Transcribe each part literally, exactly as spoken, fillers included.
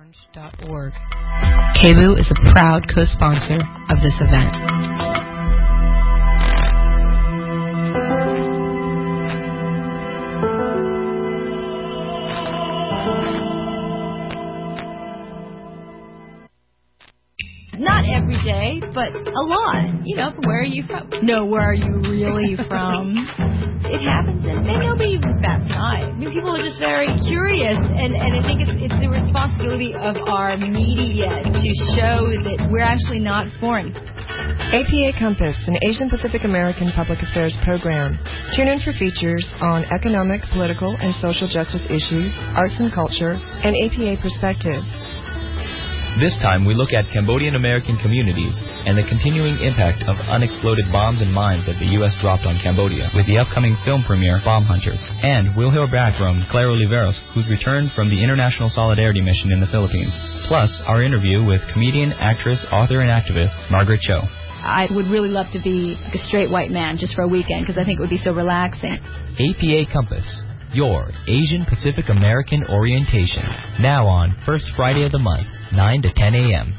lounge dot org. K B O O is a proud co-sponsor of this event. Not every day, but a lot. You know, where are you from? No, where are you really from? It happens, and, and nobody even bats an eye. I mean, people are just very curious, and, and I think it's, it's the responsibility of our media to show that we're actually not foreign. A P A Compass, an Asian Pacific American public affairs program. Tune in for features on economic, political, and social justice issues, arts and culture, and A P A perspectives. This time we look at Cambodian American communities and the continuing impact of unexploded bombs and mines that the U S dropped on Cambodia with the upcoming film premiere Bomb Hunters. And we'll hear back from Claire Oliveros, who's returned from the International Solidarity Mission in the Philippines. Plus, our interview with comedian, actress, author, and activist Margaret Cho. I would really love to be like a straight white man just for a weekend because I think it would be so relaxing. A P A Compass, your Asian Pacific American orientation. Now on first Friday of the month, nine to ten a.m.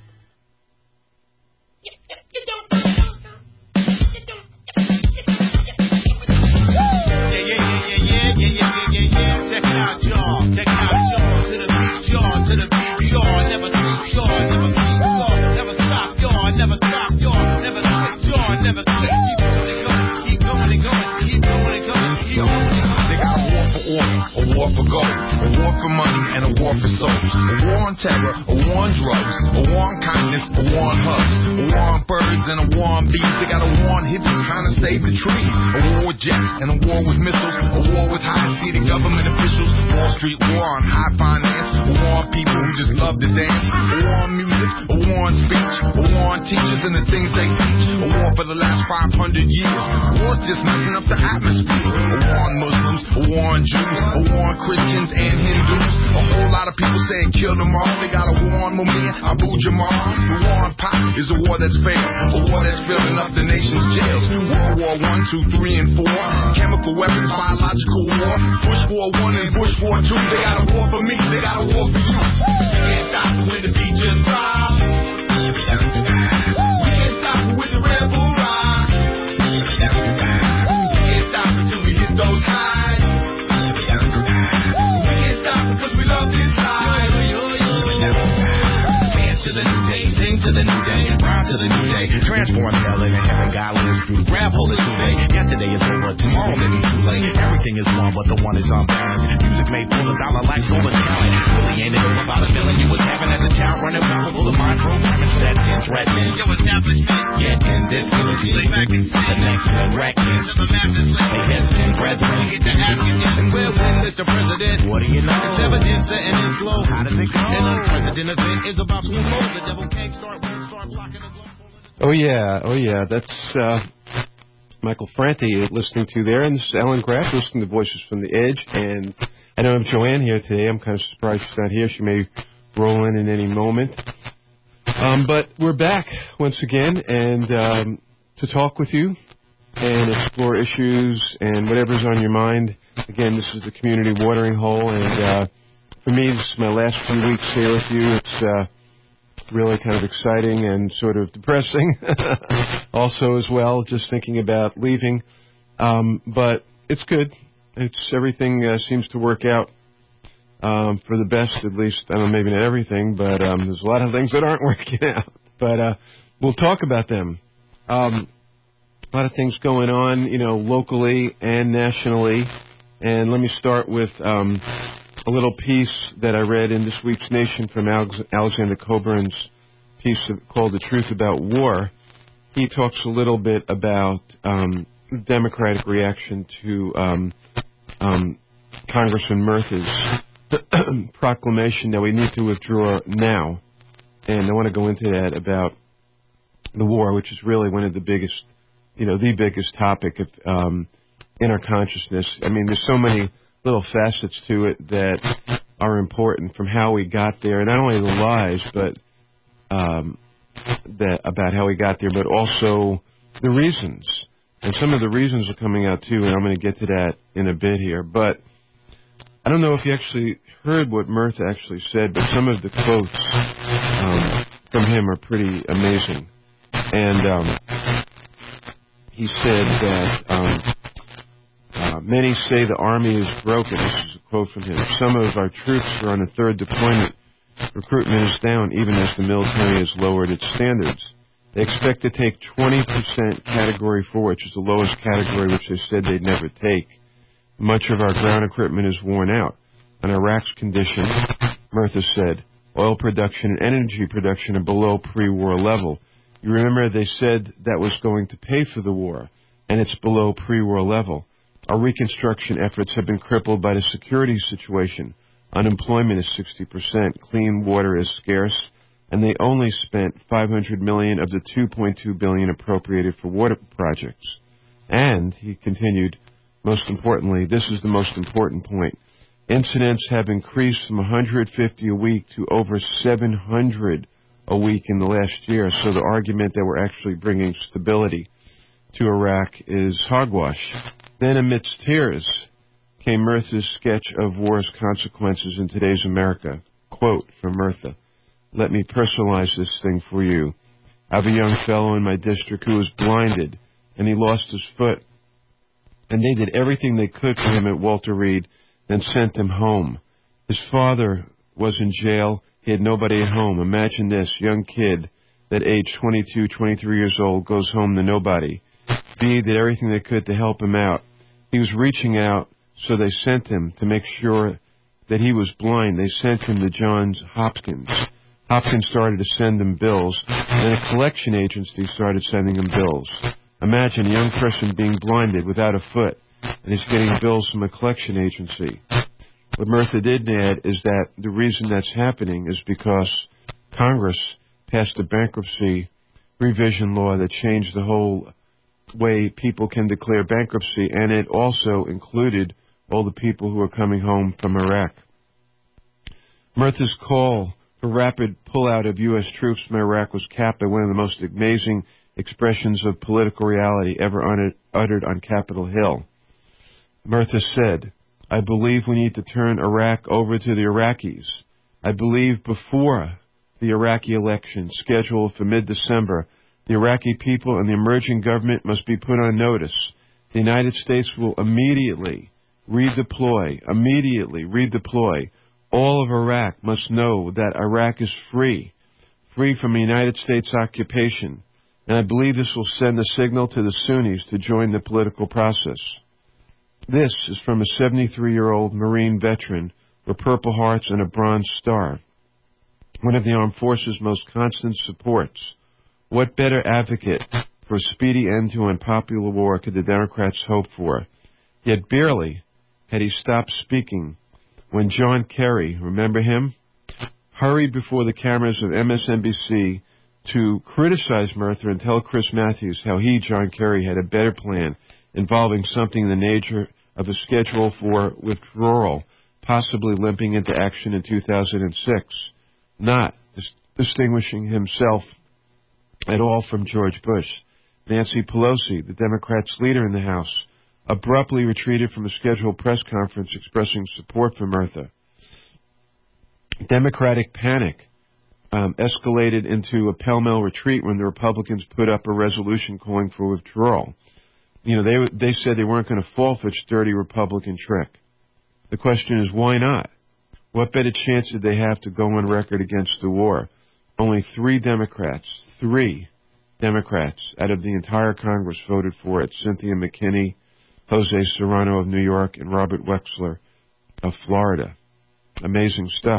A war for gold, a war for money, and a war for souls. A war on terror, a war on drugs, a war on kindness, a war on hugs. A war on birds and a war on bees. They got a war on hippies trying to save the trees. A war with jets and a war with missiles. A war with high-seated government officials. Wall Street war on high finance. A war on people who just love to dance. A war on music, a war on speech. A war on teachers and the things they teach. A war for the last five hundred years. War's just messing up the atmosphere. A war on Muslims, a war on Jews, a war on Christians and Hindus. A whole lot of people saying kill them all. They got a war on Mumia, Abu Jamal. The war on pot is a war that's fair. A war that's filling up the nation's jails. World War One, Two, Three, and Four. Chemical weapons, biological war. Bush War One and Bush War Two. They got a war for me, they got a war for you. We can't stop it when the beat just drops. We can't stop it with the Red Bull ride. We can't stop it till we hit those highs. We can't stop it cause we love this life. Dance to the new day, sing to the new day, rhyme to the new day, transform hell into heaven, God lives through. Grab hold of today, yesterday is over, tomorrow may be too late. Everything is one, but the one is on balance. Music made full of dollar like solar talent. Really ain't it all about a feeling you was having as a child, running foul full of mind programming, set in threatening. Yo, establishment, get in this unity. Lay back and sit. The next direction. Never matters like they heads and brethren. Get to asking, and we'll win, Mister President. What do you know? It's evidence setting in slow. How does it go? An unprecedented event is about to unfold. The devil can't start when it start blocking the globe. Oh yeah, oh yeah, that's uh, Michael Franti listening to there, and this is Ellen Graff listening to Voices from the Edge, and I don't have Joanne here today. I'm kind of surprised she's not here. She may roll in in any moment. Um, but we're back once again, and um, to talk with you and explore issues and whatever's on your mind. Again, this is the Community Watering Hole, and uh, for me, this is my last few weeks here with you. It's uh, really kind of exciting and sort of depressing also as well, just thinking about leaving. Um, but it's good. It's everything uh, seems to work out um, for the best, at least. I don't know, maybe not everything, but um, there's a lot of things that aren't working out. But uh, we'll talk about them. Um, a lot of things going on, you know, locally and nationally. And let me start with um, a little piece that I read in this week's Nation from Alex- Alexander Coburn's piece of, called The Truth About War. He talks a little bit about um, the Democratic reaction to um, um, Congressman Murtha's proclamation that we need to withdraw now. And I want to go into that about the war, which is really one of the biggest, you know, the biggest topic of, um, in our consciousness. I mean, there's so many little facets to it that are important, from how we got there, and not only the lies, but um, that about how we got there, but also the reasons. And some of the reasons are coming out too, and I'm going to get to that in a bit here. But I don't know if you actually heard what Murtha actually said, but some of the quotes um, from him are pretty amazing. And um, he said that um, uh, many say the Army is broken. This is a quote from him. Some of our troops are on a third deployment. Recruitment is down even as the military has lowered its standards. They expect to take twenty percent Category four, which is the lowest category, which they said they'd never take. Much of our ground equipment is worn out. On Iraq's condition, Murtha said, oil production and energy production are below pre-war level. You remember they said that was going to pay for the war, and it's below pre-war level. Our reconstruction efforts have been crippled by the security situation. Unemployment is sixty percent. Clean water is scarce, and they only spent five hundred million dollars of the two point two billion dollars appropriated for water projects. And, he continued, most importantly, this is the most important point, incidents have increased from one hundred fifty a week to over seven hundred a week in the last year. So the argument that we're actually bringing stability to Iraq is hogwash. Then amidst tears came Murtha's sketch of war's consequences in today's America. Quote from Murtha, let me personalize this thing for you. I have a young fellow in my district who was blinded, and he lost his foot. And they did everything they could for him at Walter Reed, then sent him home. His father was in jail. He had nobody at home. Imagine this, young kid that age twenty-two, twenty-three years old goes home to nobody. B did everything they could to help him out. He was reaching out, so they sent him to make sure that he was blind. They sent him to Johns Hopkins. Hopkins started to send him bills, and a collection agency started sending him bills. Imagine a young person being blinded without a foot, and he's getting bills from a collection agency. What Murtha did add is that the reason that's happening is because Congress passed a bankruptcy revision law that changed the whole way people can declare bankruptcy, and it also included all the people who are coming home from Iraq. Murtha's call for rapid pullout of U S troops from Iraq was capped by one of the most amazing expressions of political reality ever uttered on Capitol Hill. Murtha said, I believe we need to turn Iraq over to the Iraqis. I believe before the Iraqi election scheduled for mid-December, the Iraqi people and the emerging government must be put on notice. The United States will immediately redeploy, immediately redeploy. All of Iraq must know that Iraq is free, free from a United States occupation. And I believe this will send a signal to the Sunnis to join the political process. This is from a seventy-three-year-old Marine veteran with Purple Hearts and a Bronze Star, one of the armed forces' most constant supports. What better advocate for a speedy end to unpopular war could the Democrats hope for? Yet barely had he stopped speaking when John Kerry, remember him, hurried before the cameras of M S N B C to criticize Murtha and tell Chris Matthews how he, John Kerry, had a better plan involving something in the nature of a schedule for withdrawal, possibly limping into action in two thousand six, not dis- distinguishing himself at all from George Bush. Nancy Pelosi, the Democrats' leader in the House, abruptly retreated from a scheduled press conference expressing support for Murtha. Democratic panic um, escalated into a pell-mell retreat when the Republicans put up a resolution calling for withdrawal. You know, they they said they weren't going to fall for this dirty Republican trick. The question is, why not? What better chance did they have to go on record against the war? Only three Democrats, three Democrats out of the entire Congress voted for it. Cynthia McKinney, Jose Serrano of New York, and Robert Wexler of Florida. Amazing stuff.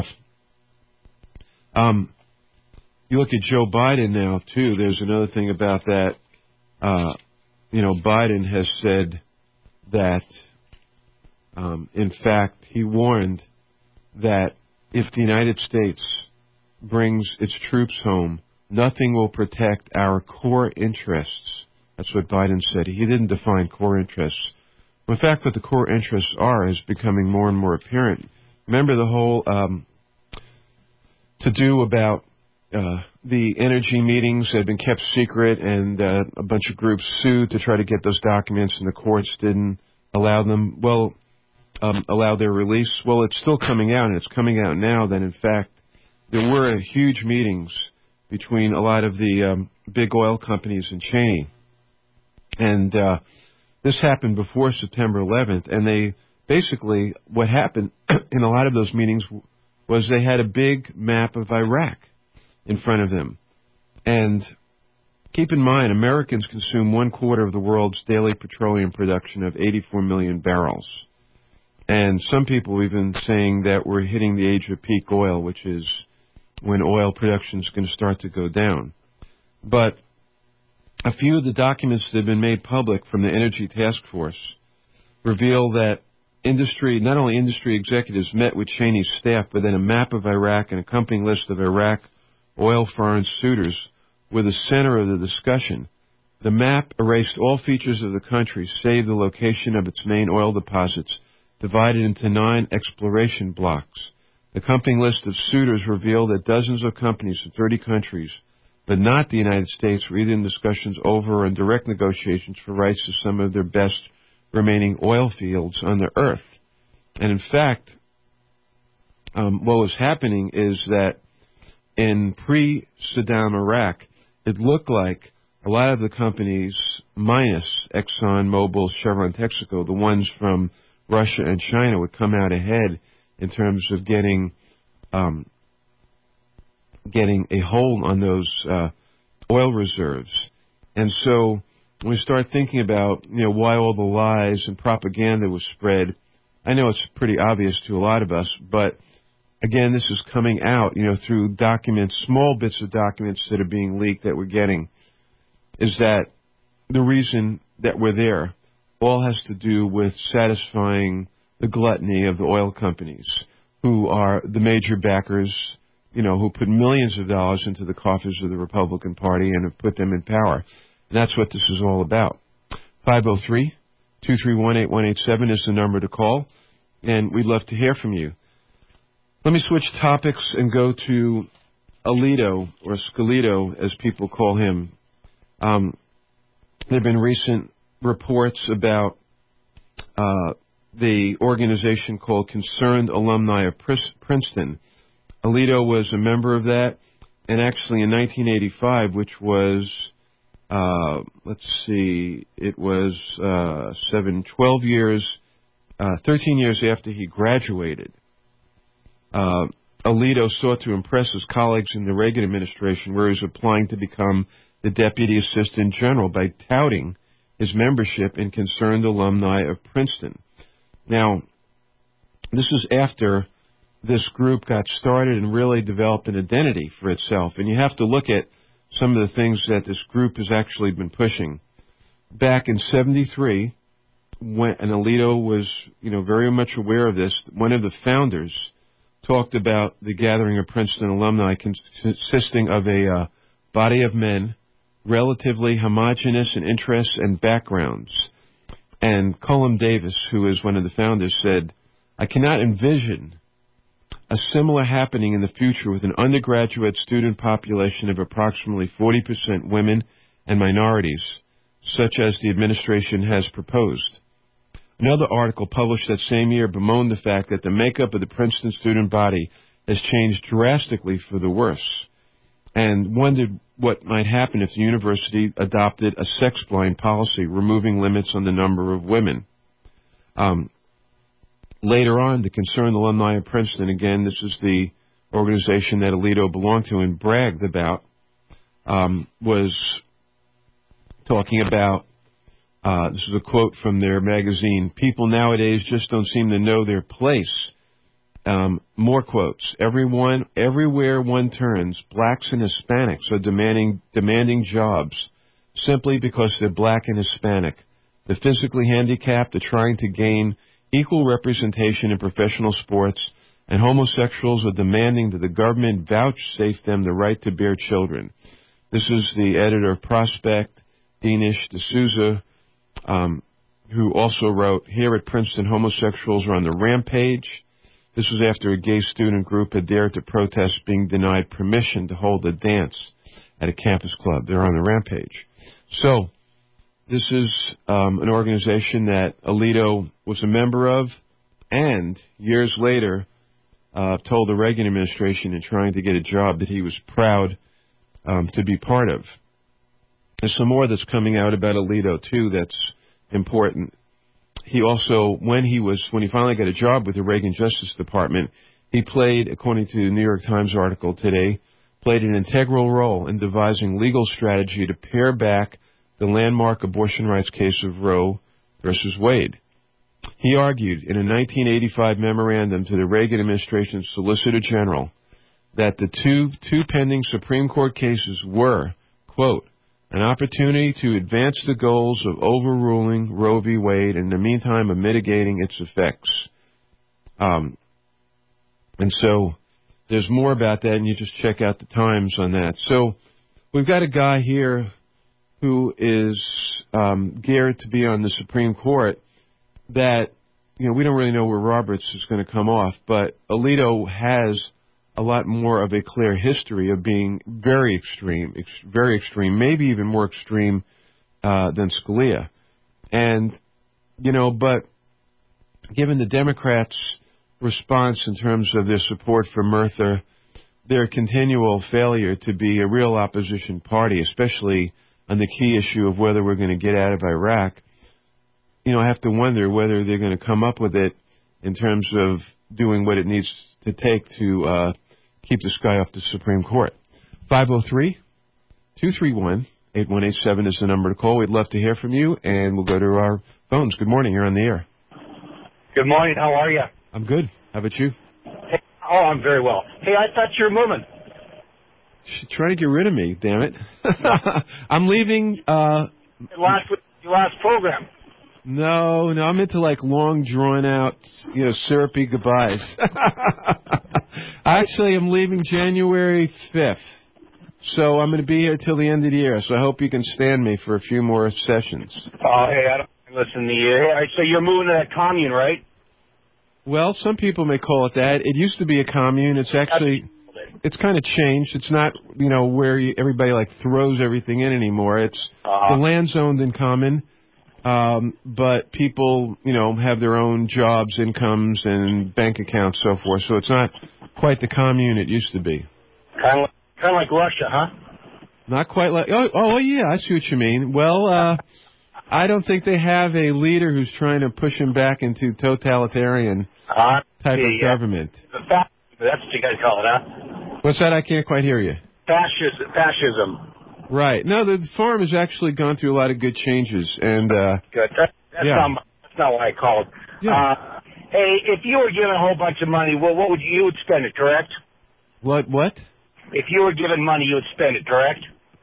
Um, you look at Joe Biden now, too. There's another thing about that. Uh, you know, Biden has said that, um, in fact, he warned that if the United States brings its troops home, nothing will protect our core interests. That's what Biden said. He didn't define core interests. In fact, what the core interests are is becoming more and more apparent. Remember the whole um, to-do about uh, the energy meetings that had been kept secret, and uh, a bunch of groups sued to try to get those documents, and the courts didn't allow them. Well, um, allow their release. Well, it's still coming out, and it's coming out now that, in fact, there were huge meetings between a lot of the um, big oil companies and Cheney. And uh, this happened before September eleventh, and they basically, what happened in a lot of those meetings was they had a big map of Iraq in front of them. And keep in mind, Americans consume one quarter of the world's daily petroleum production of eighty-four million barrels. And some people have been saying that we're hitting the age of peak oil, which is when oil production is going to start to go down. But a few of the documents that have been made public from the Energy Task Force reveal that industry, not only industry executives met with Cheney's staff, but then a map of Iraq and accompanying list of Iraq oil foreign suitors were the center of the discussion. The map erased all features of the country, save the location of its main oil deposits, divided into nine exploration blocks. The accompanying list of suitors revealed that dozens of companies in thirty countries, but not the United States, were either in discussions over or in direct negotiations for rights to some of their best remaining oil fields on the earth. And in fact, um, what was happening is that in pre-Saddam Iraq, it looked like a lot of the companies, minus Exxon, Mobil, Chevron, Texaco, the ones from Russia and China, would come out ahead in terms of getting um, getting a hold on those uh, oil reserves. And so when we start thinking about, you know, why all the lies and propaganda was spread, I know it's pretty obvious to a lot of us, but again, this is coming out, you know, through documents, small bits of documents that are being leaked that we're getting, is that the reason that we're there all has to do with satisfying the gluttony of the oil companies, who are the major backers, you know, who put millions of dollars into the coffers of the Republican Party and have put them in power. And that's what this is all about. five oh three, two three one, eight one eight seven is the number to call, and we'd love to hear from you. Let me switch topics and go to Alito, or Scalito, as people call him. Um, there have been recent reports about uh, the organization called Concerned Alumni of Princeton. Alito was a member of that, and actually in nineteen eighty-five, which was, uh, let's see, it was uh, seven, twelve years, uh, thirteen years after he graduated, uh, Alito sought to impress his colleagues in the Reagan administration, where he was applying to become the Deputy Assistant General by touting his membership in Concerned Alumni of Princeton. Now, this is after this group got started and really developed an identity for itself. And you have to look at some of the things that this group has actually been pushing. Back in seventy-three, when and Alito was, you know, very much aware of this, one of the founders talked about the gathering of Princeton alumni consisting of a uh, body of men, relatively homogeneous in interests and backgrounds. And Cullum Davis, who is one of the founders, said, "I cannot envision a similar happening in the future with an undergraduate student population of approximately forty percent women and minorities, such as the administration has proposed." Another article published that same year bemoaned the fact that the makeup of the Princeton student body has changed drastically for the worse, and wondered what might happen if the university adopted a sex-blind policy, removing limits on the number of women. Um, later on, the Concerned Alumni of Princeton, again, this is the organization that Alito belonged to and bragged about, um, was talking about, uh, this is a quote from their magazine, "People nowadays just don't seem to know their place." Um, more quotes. Everyone, everywhere one turns, blacks and Hispanics are demanding demanding jobs simply because they're black and Hispanic. The physically handicapped are trying to gain equal representation in professional sports, and homosexuals are demanding that the government vouchsafe them the right to bear children. This is the editor of Prospect, Dinesh D'Souza, um, who also wrote, "Here at Princeton, homosexuals are on the rampage." This was after a gay student group had dared to protest being denied permission to hold a dance at a campus club. They're on the rampage. So, this is um, an organization that Alito was a member of, and years later uh, told the Reagan administration in trying to get a job that he was proud um, to be part of. There's some more that's coming out about Alito, too, that's important. He also, when he was, when he finally got a job with the Reagan Justice Department, he played, according to the New York Times article today, played an integral role in devising legal strategy to pare back the landmark abortion rights case of Roe versus Wade. He argued in a nineteen eighty-five memorandum to the Reagan administration's Solicitor General that the two, two pending Supreme Court cases were, quote, an opportunity to advance the goals of overruling Roe v. Wade and in the meantime of mitigating its effects. Um, and so there's more about that, and you just check out the Times on that. So we've got a guy here who is um, geared to be on the Supreme Court that, you know, we don't really know where Roberts is going to come off, but Alito has a lot more of a clear history of being very extreme, ex- very extreme, maybe even more extreme uh, than Scalia. And, you know, but given the Democrats' response in terms of their support for Murtha, their continual failure to be a real opposition party, especially on the key issue of whether we're going to get out of Iraq, you know, I have to wonder whether they're going to come up with it in terms of doing what it needs to take to uh, keep this guy off the Supreme Court. five oh three, two three one, eight one eight seven is the number to call. We'd love to hear from you, and we'll go to our phones. Good morning. You're on the air. Good morning. How are you? I'm good. How about you? Hey, oh, I'm very well. Hey, I thought you were moving. She's trying to get rid of me, damn it. I'm leaving. Uh, last your last program. No, no, I'm into like long, drawn out, you know, syrupy goodbyes. Actually, I'm leaving January fifth. So I'm going to be here till the end of the year. So I hope you can stand me for a few more sessions. Oh, hey, I don't listen to you. Hey, so you're moving to that commune, right? Well, some people may call it that. It used to be a commune. It's actually, it's kind of changed. It's not, you know, where you, everybody like throws everything in anymore. It's uh-huh. The land's owned in common. Um, but people, you know, have their own jobs, incomes, and bank accounts, so forth. So it's not quite the commune it used to be. Kind of like, kind of like Russia, huh? Not quite like. Oh, oh, yeah, I see what you mean. Well, uh, I don't think they have a leader who's trying to push him back into totalitarian uh, type see, of yeah. government. That's what you guys call it, huh? What's that? I can't quite hear you. Fascism. Fascism. Right. No, the farm has actually gone through a lot of good changes, and uh, good. That, that's yeah. not that's not what I called. Yeah. Uh, hey, if you were given a whole bunch of money, well, what would you, you would spend it? Correct? What? What? If you were given money, you would spend it. Correct?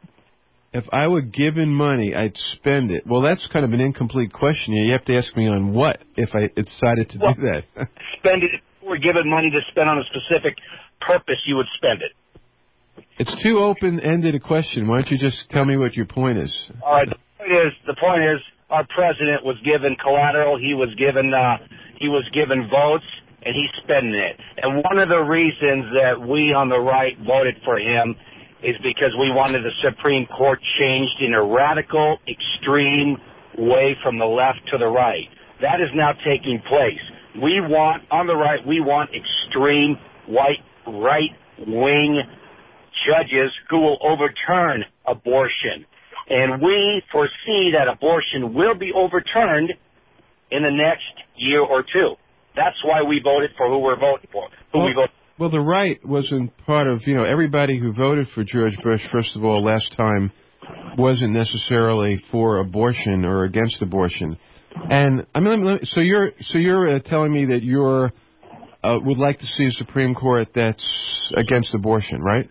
If I were given money, I'd spend it. Well, that's kind of an incomplete question. You have to ask me on what if I decided to well, do that. Spend it. If you were given money to spend on a specific purpose, you would spend it. It's too open-ended a question. Why don't you just tell me what your point is? All right. The point is, the point is, our president was given collateral. He was given, uh, he was given votes, and he's spending it. And one of the reasons that we on the right voted for him is because we wanted the Supreme Court changed in a radical, extreme way from the left to the right. That is now taking place. We want, on the right, we want extreme white, right-wing judges who will overturn abortion. And we foresee that abortion will be overturned in the next year or two. That's why we voted for who we're voting for. Who well, we voted. Well, the right wasn't part of, you know, everybody who voted for George Bush, first of all, last time, wasn't necessarily for abortion or against abortion. And I mean, so you're so you're uh, telling me that you're uh, would like to see a Supreme Court that's against abortion, right?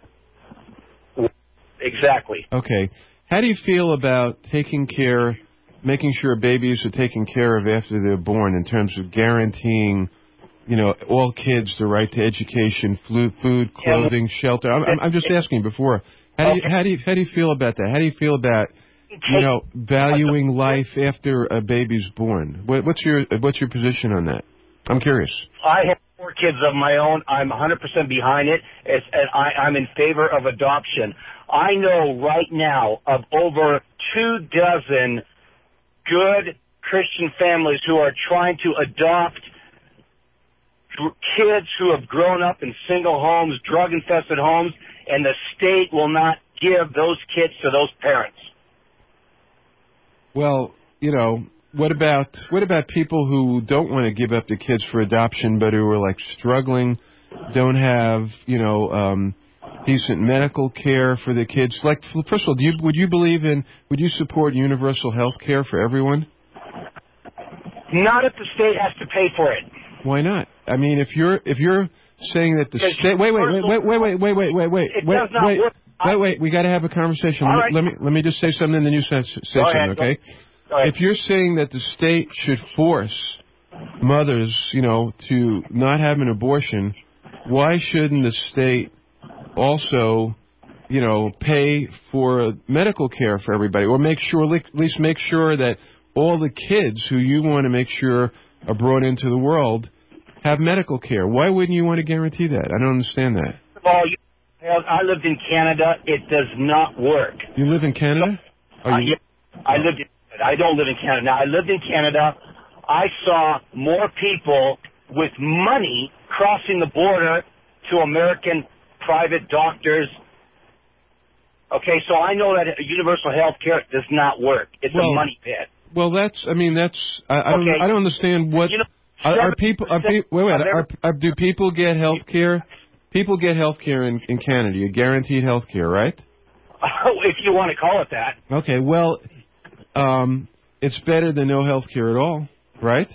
Exactly. Okay. How do you feel about taking care, making sure babies are taken care of after they're born in terms of guaranteeing, you know, all kids the right to education, food, clothing, shelter? I'm, I'm just asking before. How do you how do you how do you feel about that? How do you feel about, you know, valuing life after a baby's born? What, what's your what's your position on that? I'm curious. I have four kids of my own. I'm one hundred percent behind it, it's, and I, I'm in favor of adoption. I know right now of over two dozen good Christian families who are trying to adopt kids who have grown up in single homes, drug-infested homes, and the state will not give those kids to those parents. Well, you know, what about what about people who don't want to give up the kids for adoption, but who are like struggling, don't have, you know, um, decent medical care for the kids? Like, first of all, do you would you believe in would you support universal health care for everyone? Not if the state has to pay for it. Why not? I mean, if you're if you're saying that the state wait wait wait wait wait wait wait wait wait wait it wait does not wait work. wait wait we got to have a conversation. Let me, right. let me let me just say something, and then you say, say Go something, ahead. okay? Go ahead. If you're saying that the state should force mothers, you know, to not have an abortion, why shouldn't the state also, you know, pay for medical care for everybody, or make sure, at least make sure that all the kids who you want to make sure are brought into the world have medical care? Why wouldn't you want to guarantee that? I don't understand that. Well, you, I lived in Canada. It does not work. You live in Canada? Are Uh, you? yeah, I lived in, I don't live in Canada. Now, I lived in Canada. I saw more people with money crossing the border to American private doctors. Okay, so I know that universal health care does not work. It's Well, a money pit. Well, that's. I mean, that's. I, I don't. Okay. I don't understand what. You know, are, are people? Are pe- wait, wait. of Are, are, do people get health care? People get health care in, in Canada. You guaranteed health care, right? if you want to call it that. Okay. Well, um, it's better than no health care at all, right?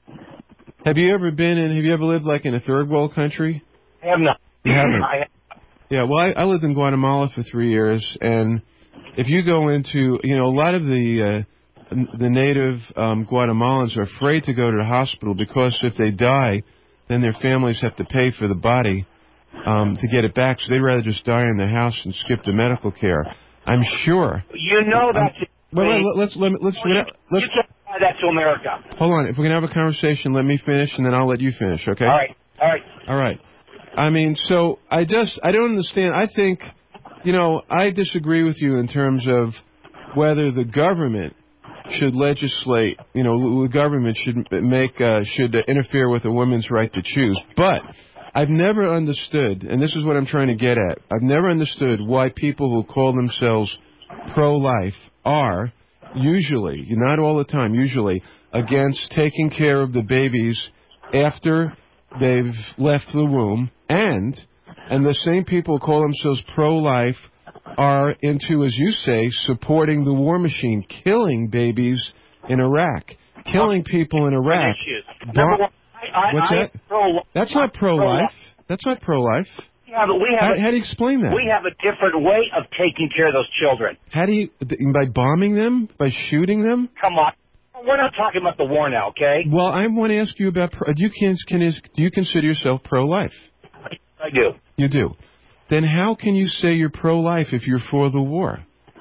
Have you ever been in? Have you ever lived like in a third world country? I have not. You haven't. I have. Yeah. Well, I, I lived in Guatemala for three years, and if you go into, you know, a lot of the uh, the native um, Guatemalans are afraid to go to the hospital because if they die, then their families have to pay for the body um, to get it back. So they'd rather just die in their house and skip the medical care. I'm sure. You know that. Wait, wait, let's let me, let's well, you, let's. you can't apply that to America. Hold on. If we're gonna have a conversation, let me finish, and then I'll let you finish. Okay? All right. All right. All right. I mean, so I just I don't understand. I think, you know, I disagree with you in terms of whether the government should legislate. You know, the government should make uh, should interfere with a woman's right to choose. But I've never understood, and this is what I'm trying to get at. I've never understood why people who call themselves pro-life are usually, not all the time, usually against taking care of the babies after they've left the womb, and and the same people who call themselves pro-life are into, as you say, supporting the war machine, killing babies in Iraq, killing people in Iraq. Number one, I, I, What's I that? Pro, That's not pro-life. pro-life. That's not pro-life. We have, we have How, a, how do you explain that? We have a different way of taking care of those children. How do you, by bombing them? By shooting them? Come on. We're not talking about the war now, okay? Well, I want to ask you about, pro, do you, can, can, do you consider yourself pro-life? I do. You do. Then how can you say you're pro-life if you're for the war?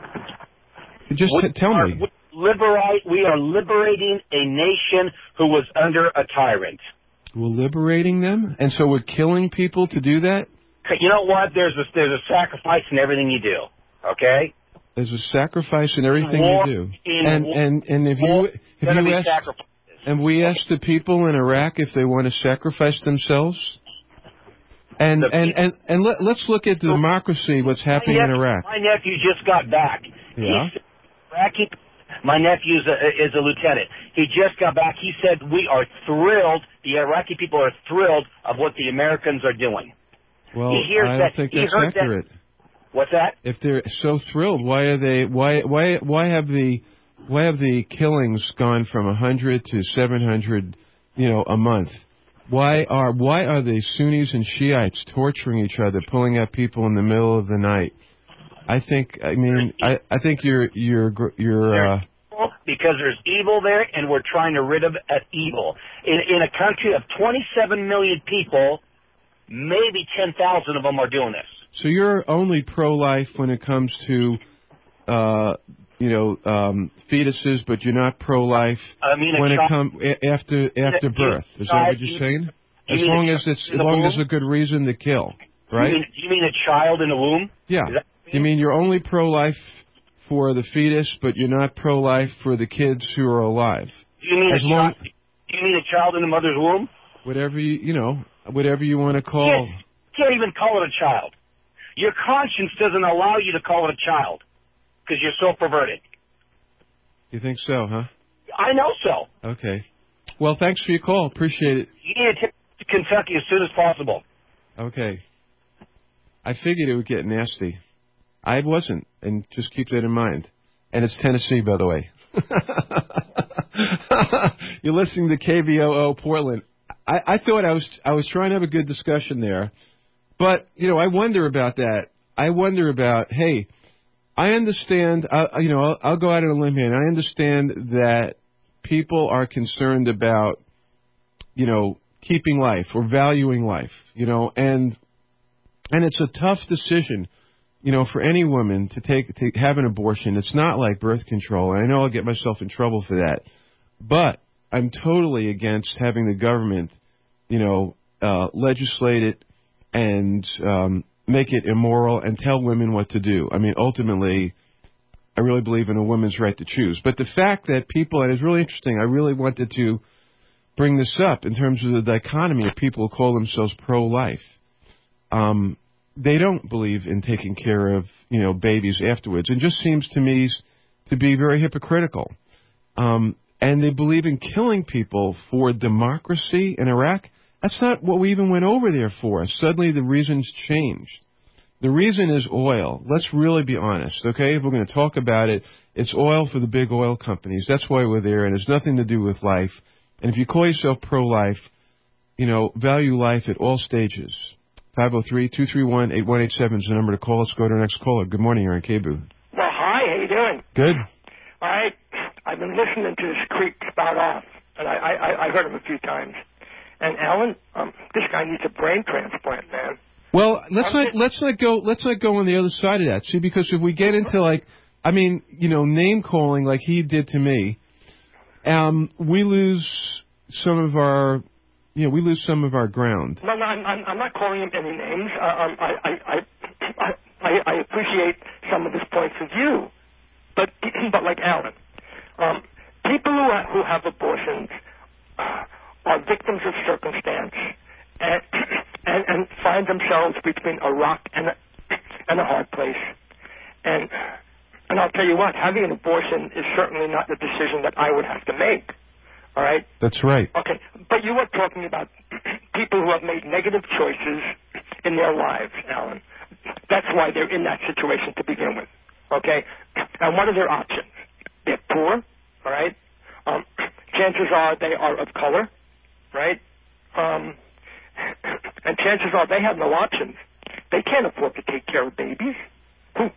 Just we t- tell are, me. We, liberate, we are liberating a nation who was under a tyrant. We're liberating them? And so we're killing people to do that? You know what? There's a, there's a sacrifice in everything you do, okay? There's a sacrifice in everything war, you do. In and, war, and, and if war, you, if you ask, sacrifices. and we ask the people in Iraq if they want to sacrifice themselves? And The and, people, and, and let, let's look at the democracy, what's happening nephew, in Iraq. My nephew just got back. Yeah. He's, Iraqi, my nephew is a, is a lieutenant. He just got back. He said, we are thrilled, the Iraqi people are thrilled of what the Americans are doing. Well, he hears I don't that, think he that's heard accurate. That, what's that? If they're so thrilled, why are they? Why why why have the why have the killings gone from a hundred to seven hundred, you know, a month? Why are why are the Sunnis and Shiites torturing each other, pulling out people in the middle of the night? I think. I mean, I, I think you're you're you're. Uh, because there's evil there, and we're trying to rid of that evil. In in a country of twenty-seven million people, maybe ten thousand of them are doing this. So you're only pro-life when it comes to, uh, you know, um, fetuses, but you're not pro-life I mean, when it child, comes after after birth. Is that what you're saying? As long as it's as long as a good reason to kill, right? You mean, you mean a child in the womb? Yeah. You mean you're only pro-life for the fetus, but you're not pro-life for the kids who are alive? Do you mean as a long, child? Do you mean a child in the mother's womb? Whatever you, you know, whatever you want to call. You can't, can't even call it a child. Your conscience doesn't allow you to call it a child because you're so perverted. You think so, huh? I know so. Okay. Well, thanks for your call. Appreciate it. You need to take to Kentucky as soon as possible. Okay. I figured it would get nasty. I wasn't, and just keep that in mind. And it's Tennessee, by the way. You're listening to K B O O Portland. I, I thought I was I was trying to have a good discussion there, but you know I wonder about that. I wonder about hey, I understand. I, you know I'll, I'll go out on a limb here, and I understand that people are concerned about you know keeping life or valuing life. You know, and and it's a tough decision. You know, for any woman to take to have an abortion, it's not like birth control. And I know I'll get myself in trouble for that, but I'm totally against having the government, you know, uh, legislate it and um, make it immoral and tell women what to do. I mean, ultimately, I really believe in a woman's right to choose. But the fact that people, and it's really interesting, I really wanted to bring this up in terms of the dichotomy of people who call themselves pro-life. Um, they don't believe in taking care of, you know, babies afterwards. It just seems to me to be very hypocritical. Um, and they believe in killing people for democracy in Iraq. That's not what we even went over there for. Suddenly the reason's changed. The reason is oil. Let's really be honest, okay? If we're going to talk about it, it's oil for the big oil companies. That's why we're there, and it's nothing to do with life. And if you call yourself pro-life, you know, value life at all stages. five oh three, two three one, eight one eight seven is the number to call. Let's go to our next caller. Good morning. You're on K B O O. Well, hi. How you doing? Good. All right. I've been listening to this creep spout off, and I, I, I heard him a few times. And Alan, um, this guy needs a brain transplant, man. Well, let's not let's not go let's not go on the other side of that. See, because if we get into like, I mean, you know, name calling like he did to me, um, we lose some of our. You know, we lose some of our ground. No, no, I'm, I'm, I'm not calling him any names. Uh, um, I, I, I, I, I appreciate some of his points of view, but, but like Alan, um, people who have, who have abortions uh, are victims of circumstance and, and and find themselves between a rock and a, and a hard place. And and I'll tell you what, having an abortion is certainly not the decision that I would have to make. All right? That's right. Okay, but you were talking about people who have made negative choices in their lives, Alan. That's why they're in that situation to begin with, okay? And what are their options? They're poor, all right? Um, chances are they are of color, right? Um, and chances are they have no options. They can't afford to take care of babies. Who?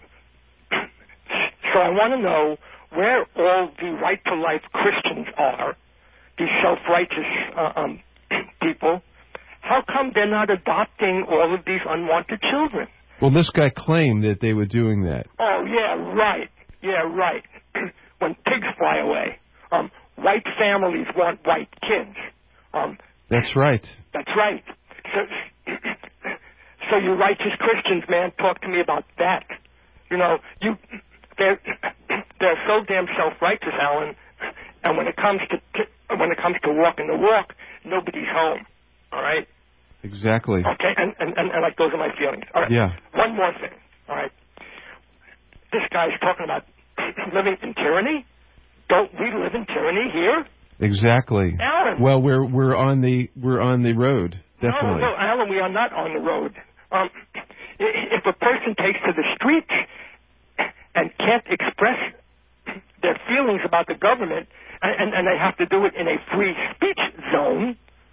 So I want to know where all the right-to-life Christians are, these self-righteous uh, um, people, how come they're not adopting all of these unwanted children? Well, this guy claimed that they were doing that. Oh, yeah, right. Yeah, right. When pigs fly away, um, white families want white kids. Um, that's right. That's right. So, so you righteous Christians, man, talk to me about that. You know, you they're they're so damn self-righteous, Alan. And when it comes to, to when it comes to walking the walk, nobody's home. All right. Exactly. Okay. And and, and, and like those are my feelings. All right. Yeah. One more thing. All right. This guy's talking about living in tyranny. Don't we live in tyranny here? Exactly. Alan. Well, we're we're on the we're on the road. Definitely. No, no, Alan, we are not on the road. Um, if a person takes to the streets and can't express their feelings about the government, and, and, and they have to do it in a free speech zone,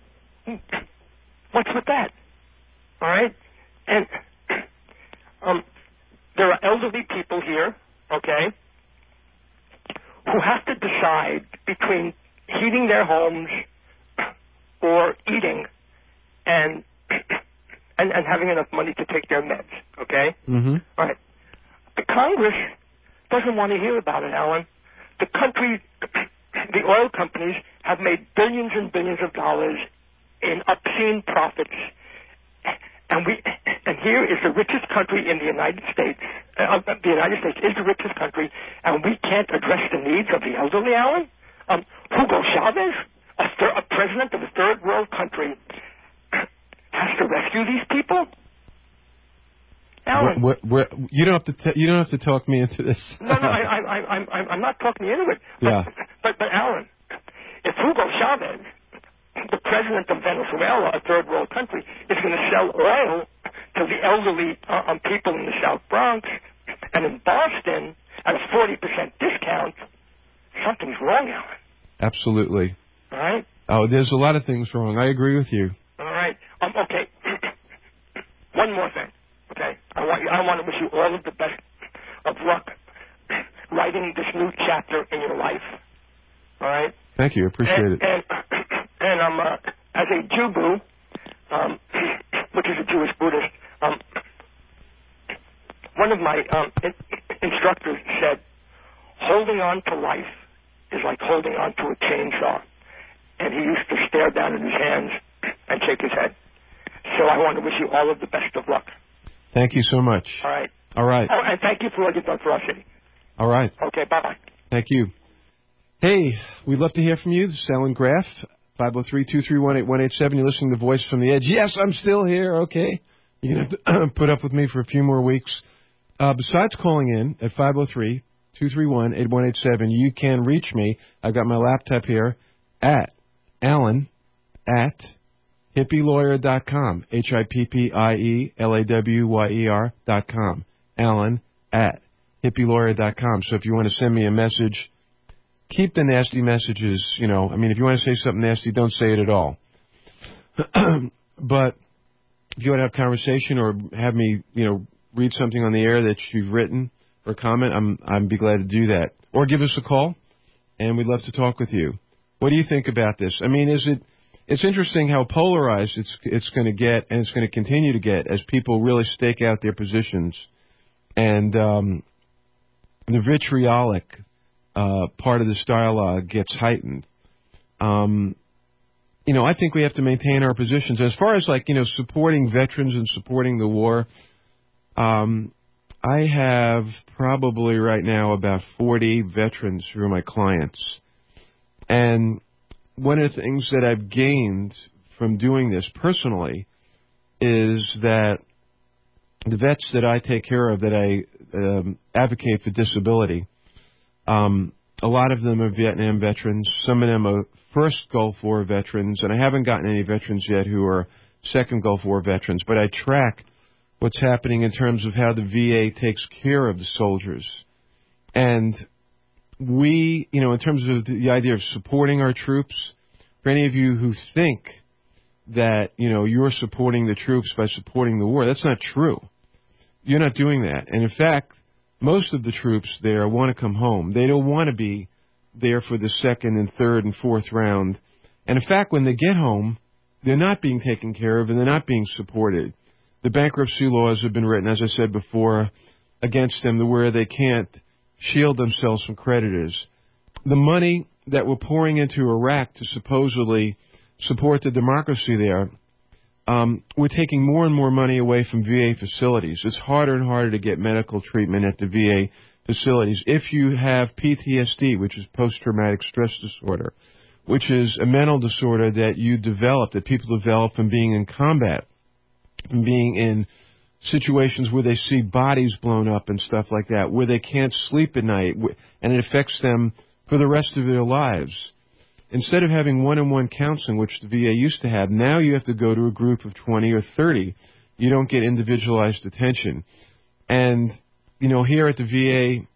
what's with that? All right? And um, there are elderly people here, okay, who have to decide between heating their homes or eating and and, and having enough money to take their meds, okay? Mm-hmm. All right. The Congress doesn't want to hear about it, Alan. The country, the oil companies have made billions and billions of dollars in obscene profits. And we, and here is the richest country in the United States. Uh, the United States is the richest country, and we can't address the needs of the elderly, Alan? Um, Hugo Chavez, a, thir- a president of a third world country, to rescue these people? Alan. What, what, what, you don't have to. T- you don't have to talk me into this. no, no, I, I, I, I'm, I'm not talking you into it. But, yeah. But, but, Alan, if Hugo Chavez, the president of Venezuela, a third world country, is going to sell oil to the elderly uh, um, people in the South Bronx and in Boston at a forty percent discount, something's wrong, Alan. Absolutely. All right. Oh, there's a lot of things wrong. I agree with you. All right. Um, okay. One more thing. Okay. I want you, I want to wish you all of the best of luck writing this new chapter in your life. All right. Thank you. Appreciate and, it. And, and um, uh, as a Jubu, um, which is a Jewish Buddhist, um, one of my um, in, instructors said, holding on to life is like holding on to a chainsaw. And he used to stare down at his hands and shake his head. So I want to wish you all of the best of luck. Thank you so much. All right. All right. Oh, and thank you for what you've done for our city. All right. Okay, bye-bye. Thank you. Hey, we'd love to hear from you. This is Alan Graff, five oh three, two three one, eight one eight seven. You're listening to Voice from the Edge. Yes, I'm still here. Okay. You're going to have to put up with me for a few more weeks. Uh, besides calling in at five oh three, two three one, eight one eight seven, you can reach me. I've got my laptop here at Alan at hippie lawyer dot com, H I P P I E L A W Y E R dot com, Alan at hippie lawyer dot com. So if you want to send me a message, keep the nasty messages, you know, I mean, if you want to say something nasty, don't say it at all. But if you want to have a conversation or have me, you know, read something on the air that you've written or comment, I'm I'd be glad to do that. Or give us a call, and we'd love to talk with you. What do you think about this? I mean, is it? It's interesting how polarized it's it's going to get, and it's going to continue to get as people really stake out their positions, and um, the vitriolic uh, part of this dialogue gets heightened. Um, you know, I think we have to maintain our positions as far as like you know supporting veterans and supporting the war. Um, I have probably right now about forty veterans who are my clients, and one of the things that I've gained from doing this personally is that the vets that I take care of, that I um, advocate for disability, um, a lot of them are Vietnam veterans. Some of them are first Gulf War veterans, and I haven't gotten any veterans yet who are second Gulf War veterans, but I track what's happening in terms of how the V A takes care of the soldiers. And we, you know, in terms of the idea of supporting our troops, for any of you who think that, you know, you're supporting the troops by supporting the war, that's not true. You're not doing that. And in fact, most of the troops there want to come home. They don't want to be there for the second and third and fourth round. And in fact, when they get home, they're not being taken care of and they're not being supported. The bankruptcy laws have been written, as I said before, against them to where they can't shield themselves from creditors. The money that we're pouring into Iraq to supposedly support the democracy there, um, we're taking more and more money away from V A facilities. It's harder and harder to get medical treatment at the V A facilities. If you have P T S D, which is post-traumatic stress disorder, which is a mental disorder that you develop, that people develop from being in combat, from being in situations where they see bodies blown up and stuff like that, where they can't sleep at night, and it affects them for the rest of their lives. Instead of having one-on-one counseling, which the V A used to have, now you have to go to a group of twenty or thirty. You don't get individualized attention. And, you know, here at the V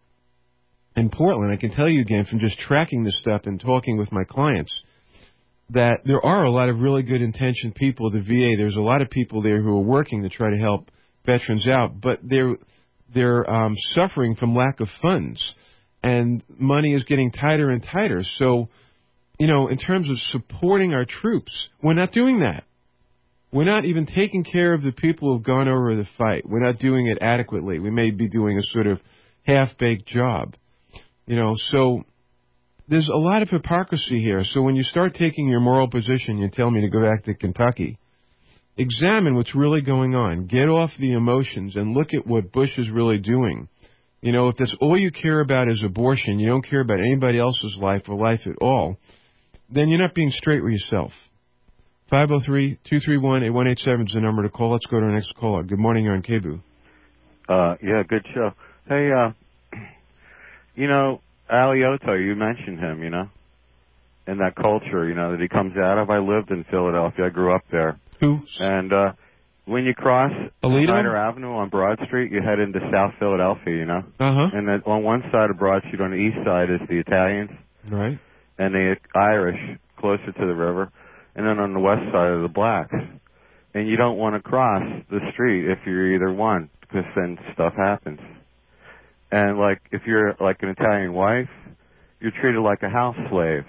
A in Portland, I can tell you again from just tracking this stuff and talking with my clients, that there are a lot of really good intentioned people at the V A. There's a lot of people there who are working to try to help veterans out, but they're they're um, suffering from lack of funds, and money is getting tighter and tighter. So, you know, in terms of supporting our troops, we're not doing that. We're not even taking care of the people who've gone over the fight. We're not doing it adequately. We may be doing a sort of half-baked job, you know. So there's a lot of hypocrisy here. So when you start taking your moral position, you tell me to go back to Kentucky. Examine what's really going on. Get off the emotions and look at what Bush is really doing. You know, if that's all you care about is abortion, you don't care about anybody else's life or life at all, then you're not being straight with yourself. five oh three, two three one, eight one eight seven is the number to call. Let's go to our next caller. Good morning, you're on K B O O. Uh, yeah, good show. Hey, uh, you know, Alioto, you mentioned him, you know, and that culture, you know, that he comes out of. I lived in Philadelphia. I grew up there. Who? And uh, when you cross Alito? Snyder Avenue on Broad Street, you head into South Philadelphia, you know. Uh-huh. And then on one side of Broad Street, on the east side, is the Italians. Right. And the Irish, closer to the river. And then on the west side are the blacks. And you don't want to cross the street if you're either one, because then stuff happens. And, like, if you're, like, an Italian wife, you're treated like a house slave,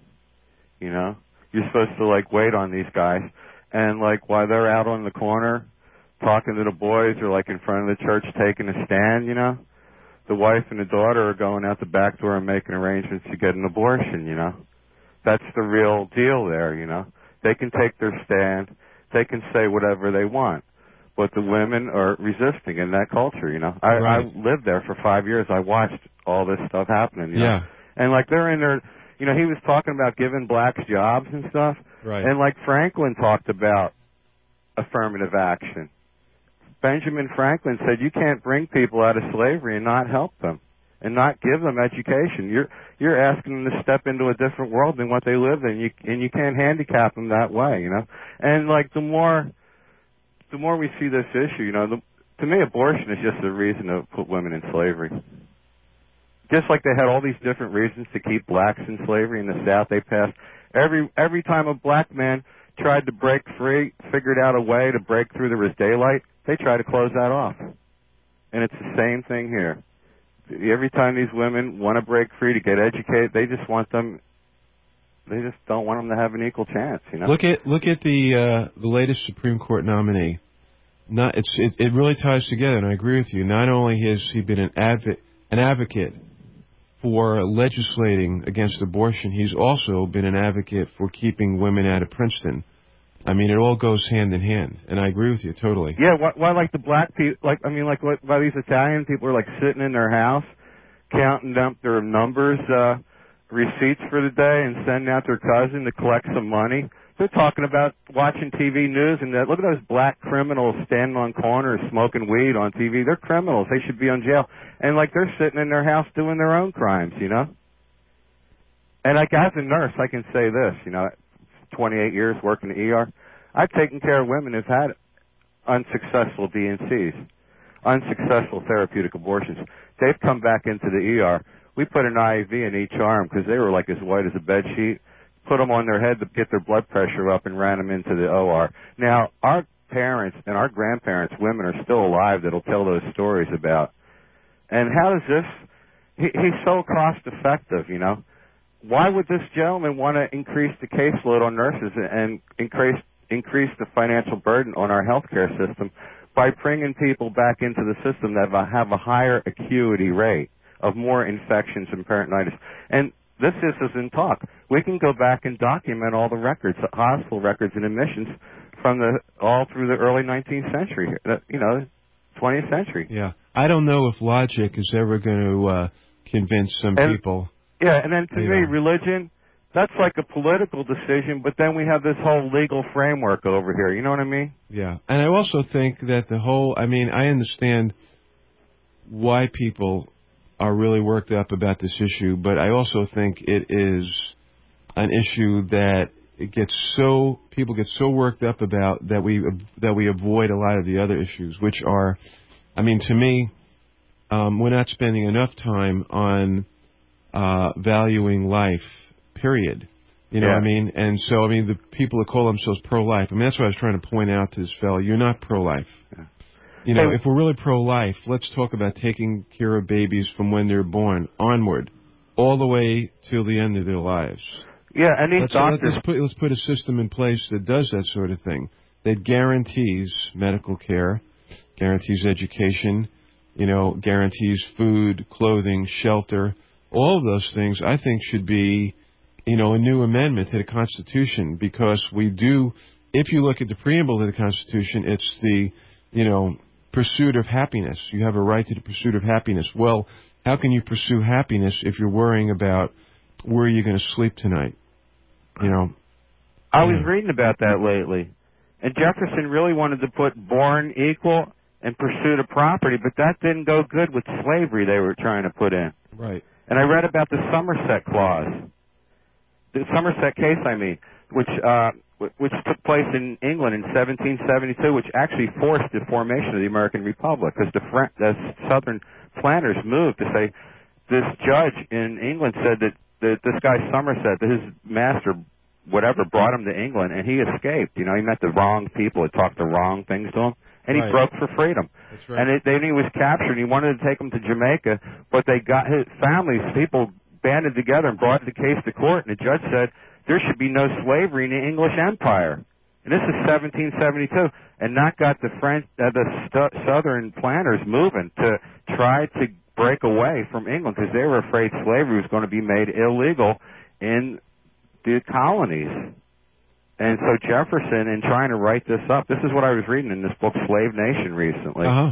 you know? You're supposed to, like, wait on these guys. And, like, while they're out on the corner talking to the boys or, like, in front of the church taking a stand, you know, the wife and the daughter are going out the back door and making arrangements to get an abortion, you know? That's the real deal there, you know? They can take their stand. They can say whatever they want. But the women are resisting in that culture, you know. I, right. I lived there for five years. I watched all this stuff happening, you yeah. know. And, like, they're in there, you know, he was talking about giving blacks jobs and stuff. Right. And, like, Franklin talked about affirmative action. Benjamin Franklin said you can't bring people out of slavery and not help them and not give them education. You're you're asking them to step into a different world than what they live in, you, and you can't handicap them that way, you know. And, like, the more the more we see this issue, you know, the, to me, abortion is just a reason to put women in slavery. Just like they had all these different reasons to keep blacks in slavery in the South, they passed every every time a black man tried to break free, figured out a way to break through there was daylight, they tried to close that off. And it's the same thing here. Every time these women want to break free to get educated, they just want them, they just don't want them to have an equal chance, you know? Look at look at the uh, the latest Supreme Court nominee. Not it's it, it really ties together, and I agree with you. Not only has he been an advocate an advocate for legislating against abortion, he's also been an advocate for keeping women out of Princeton. I mean, it all goes hand in hand, and I agree with you totally. Yeah, why, why like the black people, like, I mean, like, why, why these Italian people are, like, sitting in their house, counting up their numbers, uh, receipts for the day, and sending out their cousin to collect some money. They're talking about watching T V news, and that, look at those black criminals standing on corners smoking weed on T V. They're criminals. They should be in jail. And, like, they're sitting in their house doing their own crimes, you know? And, like, as a nurse, I can say this, you know, twenty-eight years working in the E R. I've taken care of women who've had unsuccessful D N Cs, unsuccessful therapeutic abortions. They've come back into the E R. We put an I V in each arm because they were like as white as a bed sheet, put them on their head to get their blood pressure up and ran them into the O R. Now, our parents and our grandparents, women, are still alive that'll tell those stories about. And how does this, he, he's so cost effective, you know. Why would this gentleman want to increase the caseload on nurses and increase increase the financial burden on our healthcare system by bringing people back into the system that have a higher acuity rate of more infections and peritonitis? And this is isn't talk. We can go back and document all the records, the hospital records and admissions from the all through the early nineteenth century, you know, twentieth century. Yeah, I don't know if logic is ever going to uh, convince some and, people. Yeah, and then to me, know. religion, that's like a political decision, but then we have this whole legal framework over here. You know what I mean? Yeah, and I also think that the whole, I mean, I understand why people are really worked up about this issue, but I also think it is an issue that it gets so, people get so worked up about that we that we avoid a lot of the other issues, which are, I mean, to me, um, we're not spending enough time on uh, valuing life, period. You know yeah. what I mean? And so, I mean, the people that call themselves pro-life, I mean, that's what I was trying to point out to this fellow. You're not pro-life. Yeah. You know, hey, if we're really pro-life, let's talk about taking care of babies from when they're born onward, all the way till the end of their lives. Yeah, and these let's, doctors... Let's put, let's put a system in place that does that sort of thing, that guarantees medical care, guarantees education, you know, guarantees food, clothing, shelter. All of those things, I think, should be, you know, a new amendment to the Constitution, because we do, if you look at the preamble to the Constitution, it's the, you know, pursuit of happiness. You have a right to the pursuit of happiness. Well, how can you pursue happiness if you're worrying about where you're going to sleep tonight? You know? I was reading about that lately. And Jefferson really wanted to put born equal and pursuit of property, but that didn't go good with slavery they were trying to put in. Right. And I read about the Somerset Clause, the Somerset case, I mean, which uh, which took place in England in seventeen seventy-two, which actually forced the formation of the American Republic, because the, Fran- the Southern planters moved to say, this judge in England said that, that this guy Somerset, that his master, whatever, brought him to England, and he escaped. You know, he met the wrong people, had talked the wrong things to him, and he Right. broke for freedom. That's right. And it, then he was captured, and he wanted to take him to Jamaica, but they got his families, people banded together and brought the case to court, and the judge said there should be no slavery in the English Empire. And this is seventeen seventy-two, and that got the French, uh, the stu- Southern planters moving to try to break away from England, because they were afraid slavery was going to be made illegal in the colonies. And so Jefferson, in trying to write this up, this is what I was reading in this book, Slave Nation, recently. Uh-huh.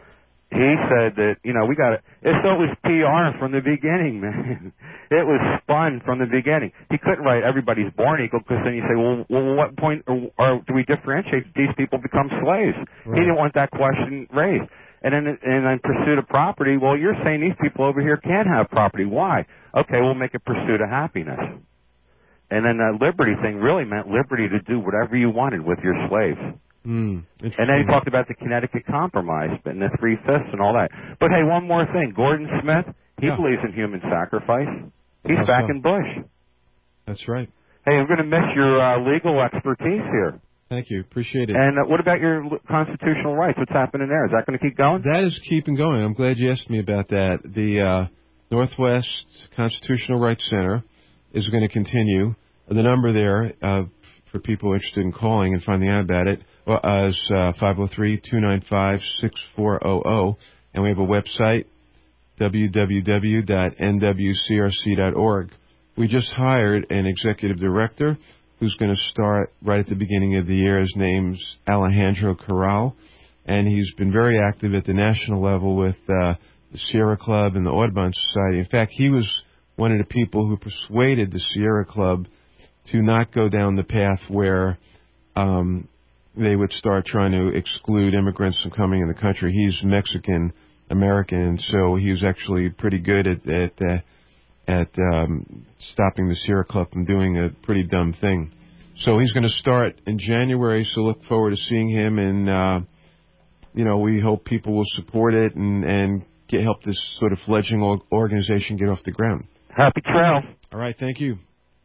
He said that, you know, we got it. So it was P R from the beginning, man. It was spun from the beginning. He couldn't write everybody's born equal, because then you say, well, well what point or, or do we differentiate if these people become slaves? Right. He didn't want that question raised. And then, and then pursuit of property, well, you're saying these people over here can't have property. Why? Okay, we'll make it pursuit of happiness. And then the liberty thing really meant liberty to do whatever you wanted with your slaves. Mm, and then he talked about the Connecticut Compromise and the Three Fifths and all that. But hey, one more thing. Gordon Smith, he yeah. believes in human sacrifice. He's That's back so. in Bush. That's right. Hey, I'm going to miss your uh, legal expertise here. Thank you. Appreciate it. And uh, what about your l- constitutional rights? What's happening there? Is that going to keep going? That is keeping going. I'm glad you asked me about that. The uh, Northwest Constitutional Rights Center is going to continue. The number there uh, for people interested in calling and finding out about it well, uh, is uh, five oh three, two nine five, six four hundred. And we have a website, w w w dot n w c r c dot org. We just hired an executive director who's going to start right at the beginning of the year. His name's Alejandro Corral, and he's been very active at the national level with uh, the Sierra Club and the Audubon Society. In fact, he was one of the people who persuaded the Sierra Club to not go down the path where um, they would start trying to exclude immigrants from coming in the country. He's Mexican-American, so he was actually pretty good at at, uh, at um, stopping the Sierra Club from doing a pretty dumb thing. So he's going to start in January, so look forward to seeing him, and, uh, you know, we hope people will support it and, and get, help this sort of fledgling organization get off the ground. Happy trails. All right, thank you.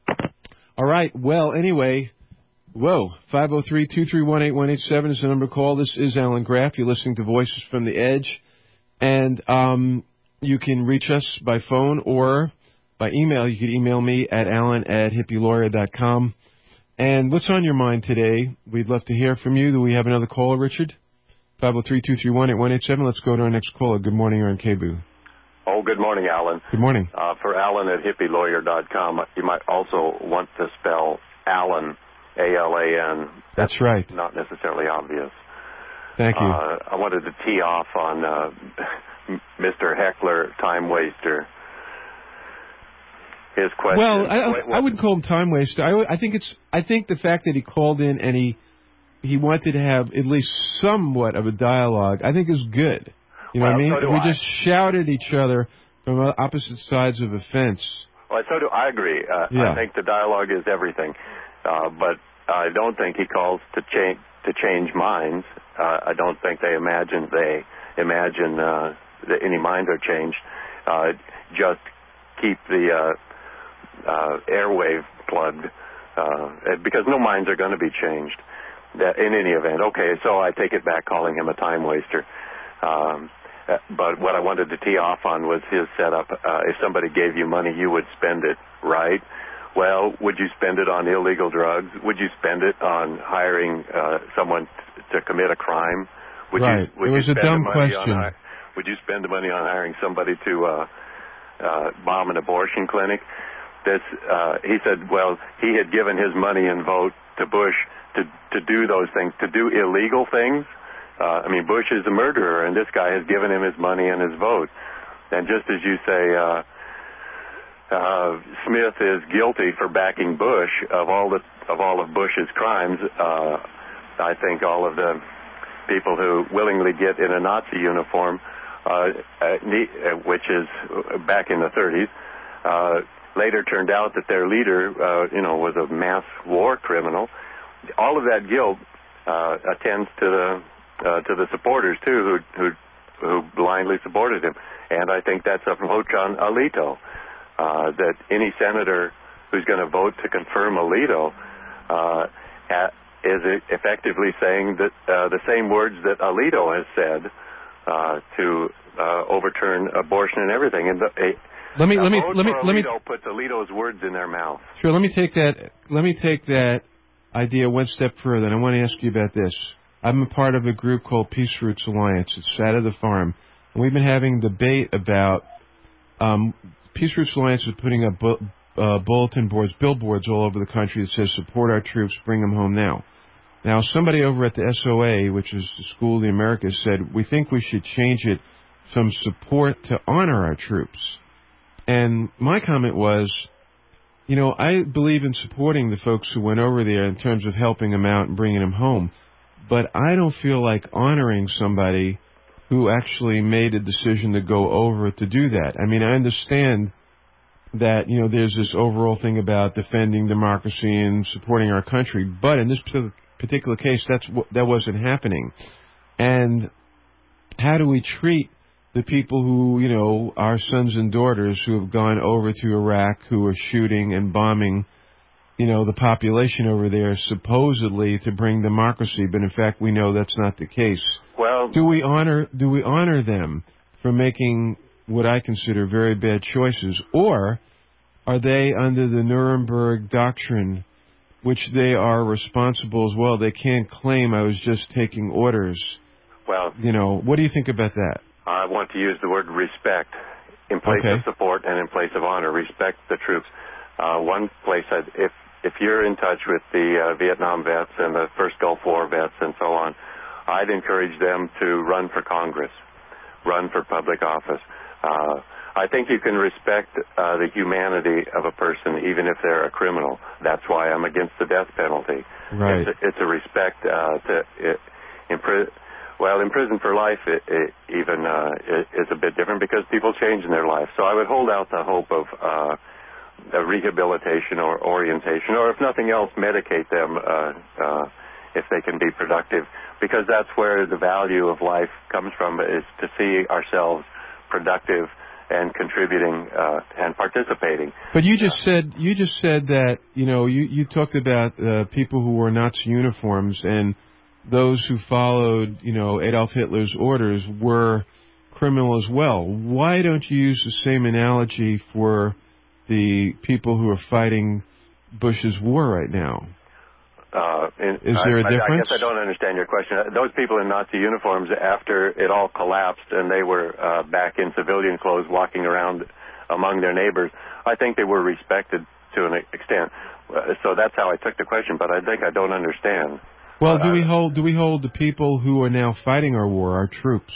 All right, well, anyway, whoa, five oh three, two three one, eight one eight seven is the number to call. This is Alan Graff. You're listening to Voices from the Edge. And um, you can reach us by phone or by email. You can email me at alan at hippie lawyer dot com. And what's on your mind today? We'd love to hear from you. Do we have another caller, Richard? five oh three, two three one, eight one eight seven. Let's go to our next caller. Good morning, you're on K B O O. Oh, good morning, Alan. Good morning. Uh, for Alan at hippie lawyer dot com, you might also want to spell Alan, A L A N. That's, That's right. Not necessarily obvious. Thank you. Uh, I wanted to tee off on uh, Mister Heckler, time waster. His question. Well, I, wait, I wouldn't call him time waster. I, I think it's. I think the fact that he called in and he he wanted to have at least somewhat of a dialogue, I think is good. You know well, what I mean? So we I. just shouted at each other from opposite sides of a fence. Well, so do I. Agree. Uh, yeah. I think the dialogue is everything, uh, but I don't think he calls to change to change minds. Uh, I don't think they imagine they imagine uh, that any minds are changed. Uh, just keep the uh, uh, airwave plugged uh, because no minds are going to be changed. That in any event. Okay, so I take it back, calling him a time waster. Um, but what I wanted to tee off on was his setup. Uh, if somebody gave you money, you would spend it, right? Well, would you spend it on illegal drugs? Would you spend it on hiring uh, someone t- to commit a crime? Would right. You, would it was you a spend dumb the money question. On, would you spend the money on hiring somebody to uh, uh, bomb an abortion clinic? This, uh, he said, well, he had given his money and vote to Bush to, to do those things, to do illegal things. Uh, I mean, Bush is a murderer, and this guy has given him his money and his vote. And just as you say, uh, uh, Smith is guilty for backing Bush of all the of all of Bush's crimes. Uh, I think all of the people who willingly get in a Nazi uniform, uh, uh, which is back in the thirties, uh, later turned out that their leader, uh, you know, was a mass war criminal. All of that guilt uh, attends to the uh, to the supporters too, who who who blindly supported him. And I think that's a approach on Alito, uh, that any senator who's going to vote to confirm Alito uh, at, is effectively saying that uh, the same words that Alito has said uh, to uh, overturn abortion and everything. And the, a, let me a let me vote let me for let me Alito puts Alito's words in their mouth. Sure. Let me take that. Let me take that idea one step further. And I want to ask you about this. I'm a part of a group called Peace Roots Alliance. It's out of the farm. And we've been having debate about um, Peace Roots Alliance is putting up bu- uh, bulletin boards, billboards all over the country that says, support our troops, bring them home now. Now, somebody over at the S O A, which is the School of the Americas, said, we think we should change it from support to honor our troops. And my comment was, you know, I believe in supporting the folks who went over there in terms of helping them out and bringing them home. But I don't feel like honoring somebody who actually made a decision to go over to do that. I mean, I understand that, you know, there's this overall thing about defending democracy and supporting our country, but in this particular case, that's that wasn't happening. And how do we treat the people who, you know, our sons and daughters who have gone over to Iraq, who are shooting and bombing, you know, the population over there supposedly to bring democracy, but in fact we know that's not the case. Well, do we honor do we honor them for making what I consider very bad choices, or are they under the Nuremberg doctrine, which they are responsible as well? They can't claim I was just taking orders. Well, you know, what do you think about that? I want to use the word respect in place okay. of support and in place of honor. Respect the troops. Uh, one place, I'd, if if you're in touch with the uh, Vietnam vets and the first Gulf War vets and so on, I'd encourage them to run for Congress, run for public office. Uh, I think you can respect uh, the humanity of a person even if they're a criminal. That's why I'm against the death penalty. Right. It's a, it's a respect uh, to it, in pri- well, in prison for life, it, it even uh, it, is a bit different because people change in their life. So I would hold out the hope of uh, a rehabilitation or orientation, or if nothing else, medicate them uh, uh, if they can be productive, because that's where the value of life comes from, is to see ourselves productive and contributing uh, and participating. But you just uh, said you just said that, you know, you, you talked about uh, people who wore Nazi uniforms and those who followed, you know, Adolf Hitler's orders were criminal as well. Why don't you use the same analogy for the people who are fighting Bush's war right now? Uh, and Is there a I, difference? I guess I don't understand your question. Those people in Nazi uniforms, after it all collapsed and they were uh, back in civilian clothes walking around among their neighbors, I think they were respected to an extent. Uh, so that's how I took the question, but I think I don't understand. Well, uh, do we hold do we hold the people who are now fighting our war, our troops,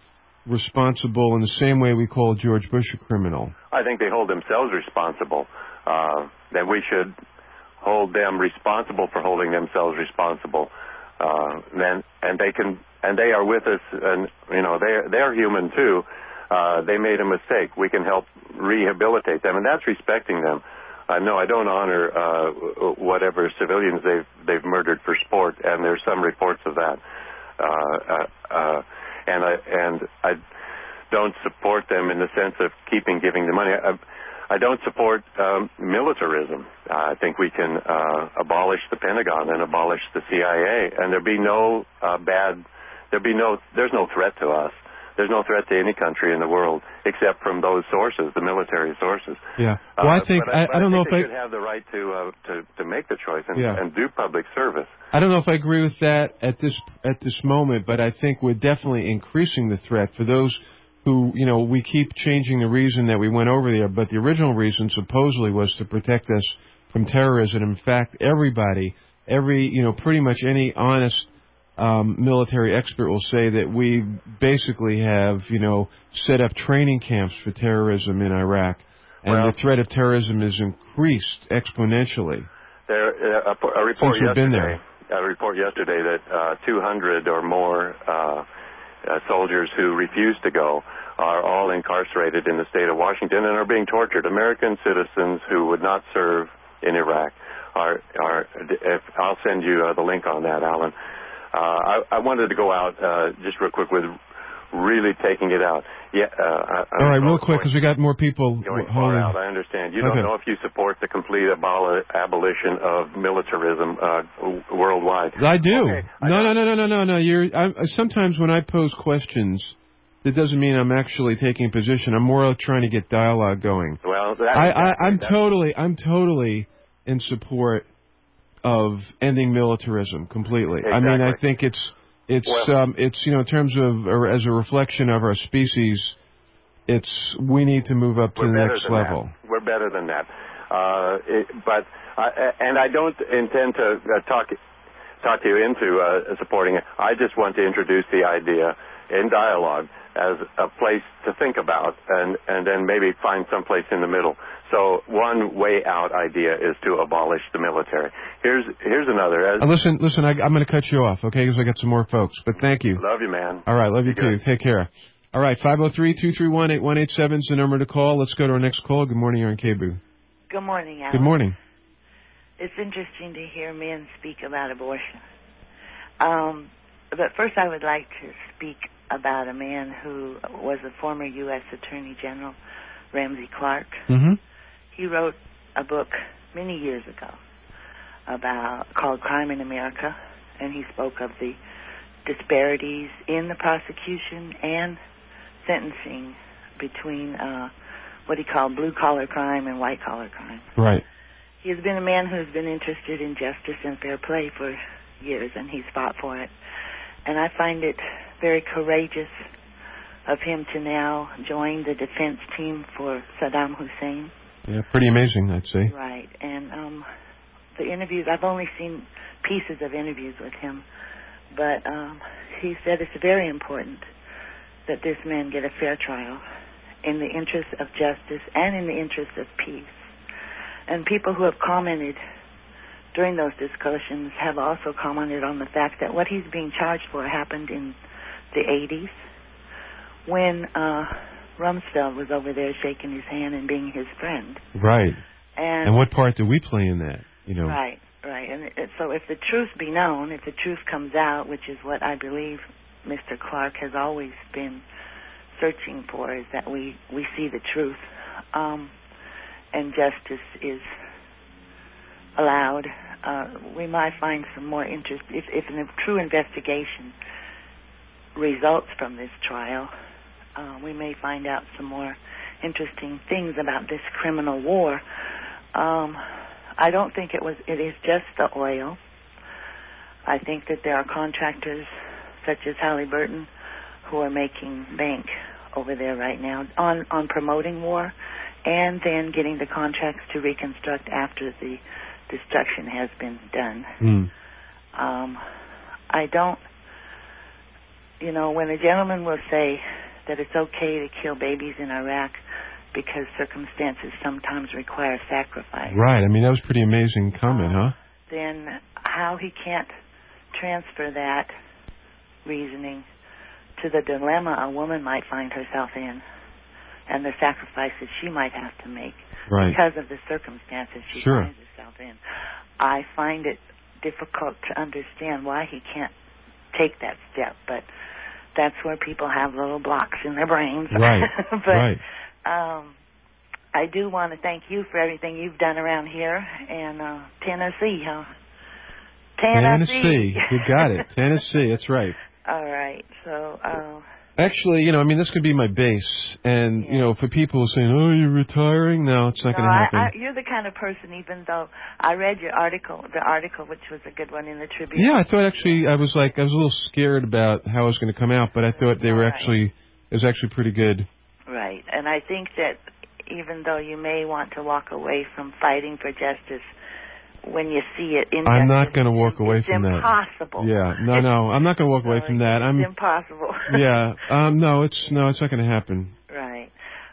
responsible in the same way we call George Bush a criminal? I think they hold themselves responsible. Uh, then we should hold them responsible for holding themselves responsible. Uh, then and they can and they are with us, and you know they they're human too. Uh, they made a mistake. We can help rehabilitate them, and that's respecting them. Uh, no, I don't honor uh, whatever civilians they've they've murdered for sport, and there's some reports of that. Uh, uh, uh, and I and I don't support them in the sense of keeping giving the money. I, I don't support um, militarism. Uh, I think we can uh, abolish the Pentagon and abolish the C I A, and there'd be no uh, bad. There'd be no. There's no threat to us. There's no threat to any country in the world except from those sources, the military sources. Yeah. Well, I think uh, but I, I, but I don't I know think if they I should have the right to uh, to to make the choice and, yeah. and do public service. I don't know if I agree with that at this at this moment, but I think we're definitely increasing the threat for those who, you know, we keep changing the reason that we went over there, but the original reason supposedly was to protect us from terrorism. In fact, everybody, every, you know, pretty much any honest um, military expert will say that we basically have, you know, set up training camps for terrorism in Iraq. and Well, the threat of terrorism is increased exponentially. There, uh, a, a report Since we've been yesterday, a report yesterday that uh, two hundred or more uh, uh, soldiers who refuse to go are all incarcerated in the state of Washington and are being tortured. American citizens who would not serve in Iraq are. are if, I'll send you uh, the link on that, Alan. Uh, I, I wanted to go out uh, just real quick with really taking it out. Yeah. Uh, I, All right, real quick, because we got more people going holding. far out. I understand. You Okay. don't know if you support the complete aboli- abolition of militarism uh, w- worldwide. I do. Okay, no, no, no, no, no, no, no. You're. I, sometimes when I pose questions, that doesn't mean I'm actually taking a position. I'm more trying to get dialogue going. Well, that, I, I, I'm that's- totally, I'm totally in support of ending militarism completely. I mean, I Exactly. think it's, it's, Well- um, it's, you know, in terms of, or as a reflection of our species, it's, we need to move up to We're the better next than level. That. We're better than that. Uh, it, but I, and I don't intend to uh, talk talk you into uh, supporting it. I just want to introduce the idea in dialogue as a place to think about, and and then maybe find some place in the middle. So one way out idea is to abolish the military. Here's here's another. As, Uh, listen, listen, I, I'm going to cut you off, okay, because I got some more folks. But thank you. Love you, man. All right, love you Be too. good. Take care. All right, five oh three, two three one, eight one eight seven is the number to call. Let's go to our next call. Good morning, you're on K B U. Good morning, Alan. Good morning. It's interesting to hear men speak about abortion. Um, but first I would like to speak about a man who was a former U S Attorney General, Ramsey Clark. Mm-hmm. He wrote a book many years ago about called Crime in America, and he spoke of the disparities in the prosecution and sentencing between uh, what he called blue-collar crime and white-collar crime. Right. He has been a man who has been interested in justice and fair play for years, and he's fought for it. And I find it very courageous of him to now join the defense team for Saddam Hussein. Yeah, pretty amazing, I'd say. Right. And um, the interviews, I've only seen pieces of interviews with him, but um, he said it's very important that this man get a fair trial in the interest of justice and in the interest of peace. And people who have commented during those discussions have also commented on the fact that what he's being charged for happened in the eighties when uh, Rumsfeld was over there shaking his hand and being his friend. Right. And, And what part do we play in that? You know. Right, right. And it, so if the truth be known, if the truth comes out, which is what I believe Mister Clark has always been searching for, is that we, we see the truth, um, and justice is allowed, uh, we might find some more interest. If, if a true investigation results from this trial, uh, we may find out some more interesting things about this criminal war. Um, I don't think it was. It is just the oil. I think that there are contractors such as Halliburton who are making bank over there right now on, on promoting war and then getting the contracts to reconstruct after the destruction has been done. Mm. Um, I don't, you know, when a gentleman will say that it's okay to kill babies in Iraq because circumstances sometimes require sacrifice, Right. I mean, that was a pretty amazing comment, huh? then how he can't transfer that reasoning to the dilemma a woman might find herself in and the sacrifices she might have to make Right. because of the circumstances she Sure. finds herself in. I find it difficult to understand why he can't take that step, but that's where people have little blocks in their brains. Right. but right. um, I do want to thank you for everything you've done around here in uh, Tennessee, huh? Tennessee. Tennessee. You got it. Tennessee. That's right. All right. So, uh, Actually, you know, I mean, this could be my base. And, you know, for people saying, oh, you're retiring? No, it's not no, going to I, happen. I, you're the kind of person, even though I read your article, the article, which was a good one in the Tribune. Yeah, I thought actually, I was like, I was a little scared about how it was going to come out, but I thought they were Right. actually, it was actually pretty good. Right. And I think that even though you may want to walk away from fighting for justice, when you see it, injustice, I'm not going to walk away it's from that. impossible. Yeah, no, no, I'm not going to walk away from that. I'm. It's impossible. yeah, um, no, it's no, it's not going to happen. Right.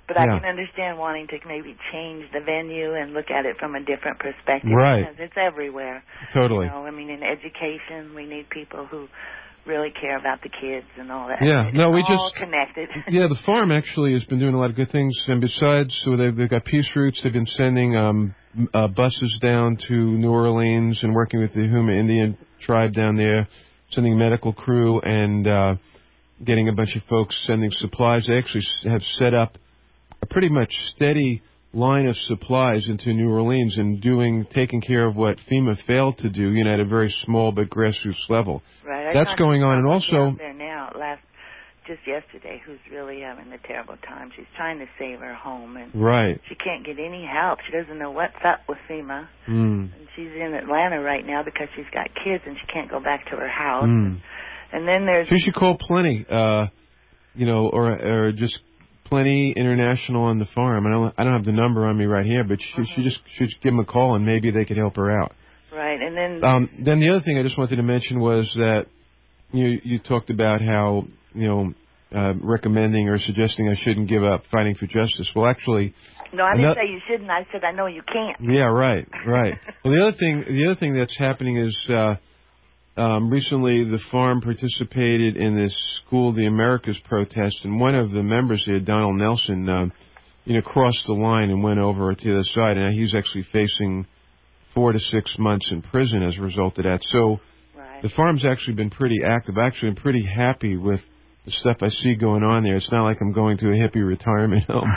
But I Yeah. can understand wanting to maybe change the venue and look at it from a different perspective. Right. Because it's everywhere. Totally. You know, I mean, in education, we need people who really care about the kids and all that. Yeah. It's No, we all just connected. Yeah, the farm actually has been doing a lot of good things, and besides, so they've, they've got Peace Routes. They've been sending um, uh, buses down to New Orleans and working with the Huma Indian tribe down there, sending a medical crew and uh, getting a bunch of folks sending supplies. They actually have set up a pretty much steady line of supplies into New Orleans and doing taking care of what FEMA failed to do, you know, at a very small but grassroots level. Right. I That's talked going to on, and someone also down there now, last just yesterday, who's really having a terrible time. She's trying to save her home, and right. she can't get any help. She doesn't know what's up with FEMA. Mm. And she's in Atlanta right now because she's got kids and she can't go back to her house. Mm. And then there's She should call Plenty, uh, you know, or or just Plenty International on the farm. I don't I don't have the number on me right here, but she, she just should give them a call and maybe they could help her out. right, and then Um, then the other thing I just wanted to mention was that you you talked about how you know uh, recommending or suggesting I shouldn't give up fighting for justice. Well, actually, no, I didn't ano- say you shouldn't. I said I know you can't. yeah, right, right. Well, the other thing the other thing that's happening is. Uh, Um, recently, the farm participated in this School of the Americas protest, and one of the members there, Donald Nelson, um, you know, crossed the line and went over to the other side, and he's actually facing four to six months in prison as a result of that. So right. the farm's actually been pretty active. Actually, I'm pretty happy with the stuff I see going on there. It's not like I'm going to a hippie retirement home.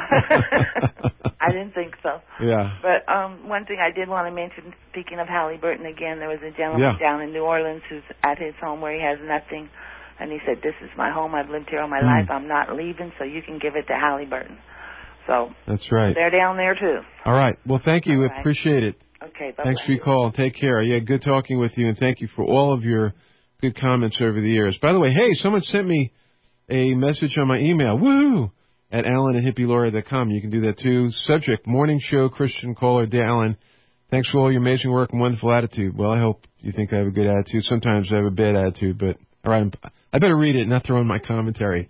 I didn't think so. Yeah. But um, one thing I did want to mention, speaking of Halliburton again, there was a gentleman Yeah. down in New Orleans who's at his home where he has nothing, and he said, "This is my home. I've lived here all my Mm. life. I'm not leaving, so you can give it to Halliburton." So That's right. they're down there too. All right. Well, thank you. All We right. appreciate it. Okay, bye. Thanks for your call. Take care. Yeah, good talking with you, and thank you for all of your good comments over the years. By the way, hey, someone sent me a message on my email. Woo! At Alan at hippie laura dot com. You can do that too. Subject, morning show, Christian caller, dear Alan. Thanks for all your amazing work and wonderful attitude. Well, I hope you think I have a good attitude. Sometimes I have a bad attitude, but all right, I better read it and not throw in my commentary.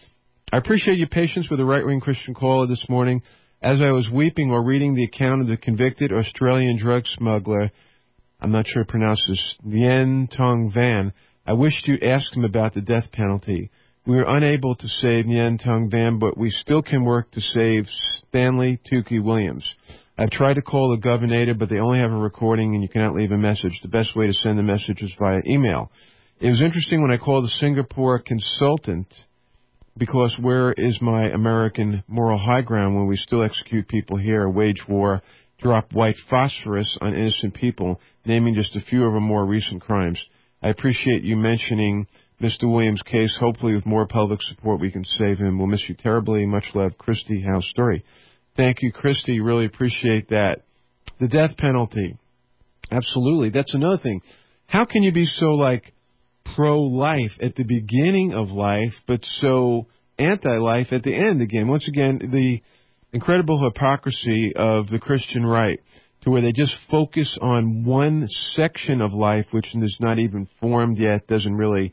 I appreciate your patience with the right-wing Christian caller this morning. As I was weeping or reading the account of the convicted Australian drug smuggler, I'm not sure I pronounce this, Nguyen Tong Van, I wished you'd ask him about the death penalty. We were unable to save Nguyen Tong Van, but we still can work to save Stanley Tukey Williams. I've tried to call the governor, but they only have a recording and you cannot leave a message. The best way to send the message is via email. It was interesting when I called the Singapore consultant, because where is my American moral high ground when we still execute people here, wage war, drop white phosphorus on innocent people, naming just a few of our more recent crimes? I appreciate you mentioning Mister Williams' case. Hopefully with more public support we can save him. We'll miss you terribly. Much love, Christy House Story. Thank you, Christy. Really appreciate that. The death penalty. Absolutely. That's another thing. How can you be so, like, pro-life at the beginning of life, but so anti-life at the end again? Once again, the incredible hypocrisy of the Christian right, to where they just focus on one section of life, which is not even formed yet, doesn't really,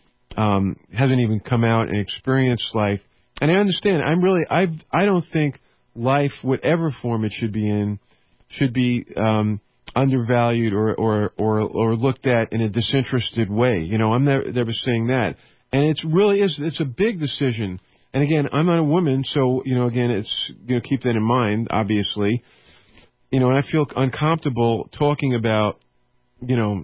um, hasn't even come out and experienced life. And I understand. I'm really, I, I don't think life, whatever form it should be in, should be um, undervalued or, or or or looked at in a disinterested way. You know, I'm never, never saying that. And it's really is, it's a big decision. And again, I'm not a woman, so, you know, again, it's, you know, keep that in mind, obviously. You know, and I feel uncomfortable talking about, you know,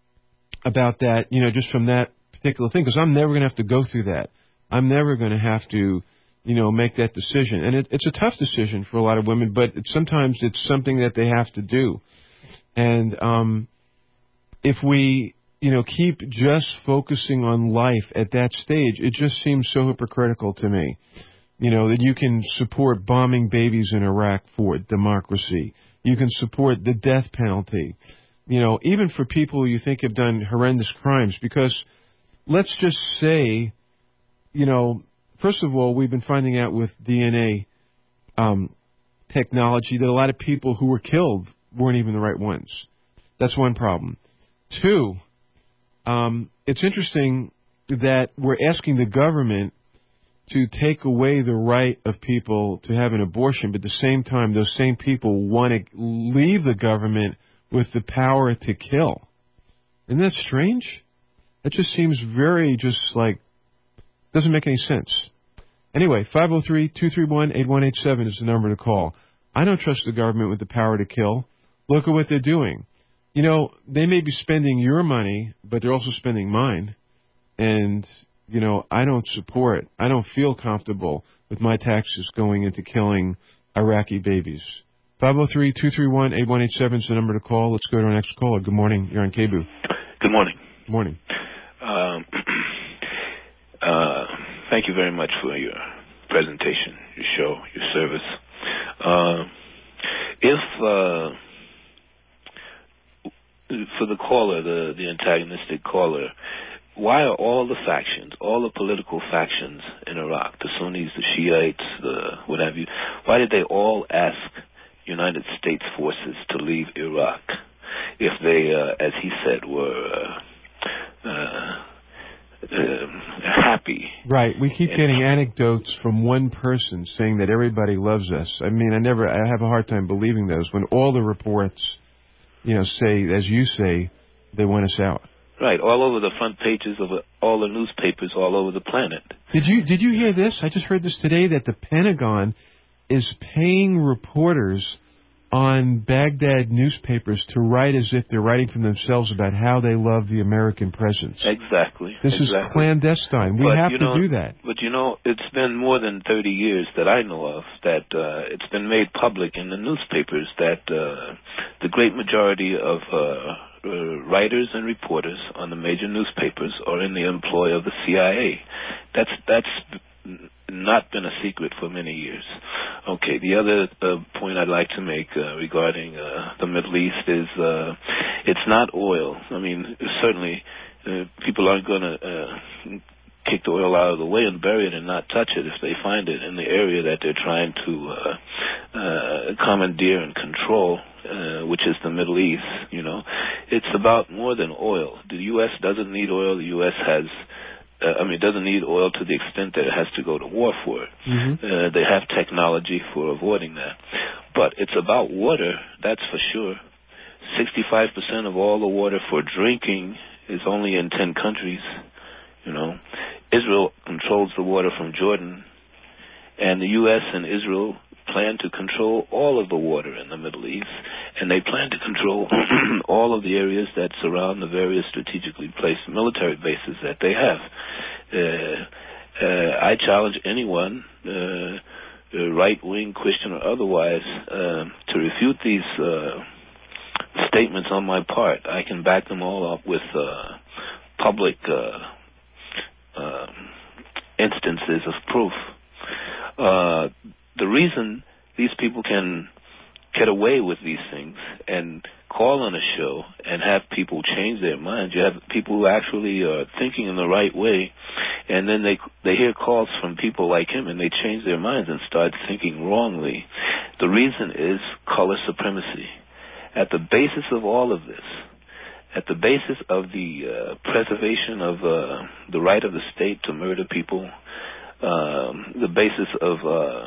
about that, you know, just from that particular thing, because I'm never going to have to go through that. I'm never going to have to, you know, make that decision. And it, it's a tough decision for a lot of women, but it, sometimes it's something that they have to do. And um, if we, you know, keep just focusing on life at that stage, it just seems so hypocritical to me. You know, that you can support bombing babies in Iraq for democracy. You can support the death penalty. You know, even for people you think have done horrendous crimes. Because let's just say, you know, first of all, we've been finding out with D N A um, technology that a lot of people who were killed weren't even the right ones. That's one problem. Two, um, it's interesting that we're asking the government to take away the right of people to have an abortion, but at the same time, those same people want to leave the government with the power to kill. Isn't that strange? That just seems very just like, doesn't make any sense. Anyway, five oh three, two three one, eight one eight seven is the number to call. I don't trust the government with the power to kill. Look at what they're doing. You know, they may be spending your money, but they're also spending mine. And, you know, I don't support, I don't feel comfortable with my taxes going into killing Iraqi babies. five oh three, two three one, eight one eight seven is the number to call. Let's go to our next caller. Good morning. You're on K B O O. Good morning. Good morning. Um, uh, thank you very much for your presentation, your show, your service. Uh, if, uh, for the caller, the, the antagonistic caller, why are all the factions, all the political factions in Iraq, the Sunnis, the Shiites, the what have you, why did they all ask United States forces to leave Iraq if they, uh, as he said, were uh, uh, uh, happy? Right. We keep getting anecdotes from one person saying that everybody loves us. I mean, I never, I have a hard time believing those when all the reports, you know, say, as you say, they want us out. Right, all over the front pages of all the newspapers all over the planet. Did you did you hear this? I just heard this today that the Pentagon is paying reporters on Baghdad newspapers to write as if they're writing from themselves about how they love the American presence. Exactly. This exactly. is clandestine. We but, have you to know, do that. But, you know, it's been more than thirty years that I know of that uh, it's been made public in the newspapers that uh, the great majority of uh, uh, writers and reporters on the major newspapers are in the employ of the C I A. That's that's not been a secret for many years. Okay, the other uh, point I'd like to make uh, regarding uh, the Middle East is uh, it's not oil. I mean, certainly uh, people aren't going to uh, kick the oil out of the way and bury it and not touch it if they find it in the area that they're trying to uh, uh, commandeer and control, uh, which is the Middle East. You know, it's about more than oil. The U S doesn't need oil. The U S has Uh, I mean, it doesn't need oil to the extent that it has to go to war for it. Mm-hmm. Uh, they have technology for avoiding that. But it's about water, that's for sure. sixty-five percent of all the water for drinking is only in ten countries, you know. Israel controls the water from Jordan, and the U S and Israel plan to control all of the water in the Middle East, and they plan to control all of the areas that surround the various strategically placed military bases that they have. Uh, uh, I challenge anyone, uh, right-wing, Christian or otherwise, uh, to refute these uh, statements on my part. I can back them all up with uh, public uh, uh, instances of proof. Uh, The reason these people can get away with these things and call on a show and have people change their minds, you have people who actually are thinking in the right way, and then they they hear calls from people like him and they change their minds and start thinking wrongly. The reason is color supremacy. At the basis of all of this, at the basis of the uh, preservation of uh, the right of the state to murder people, um, the basis of uh,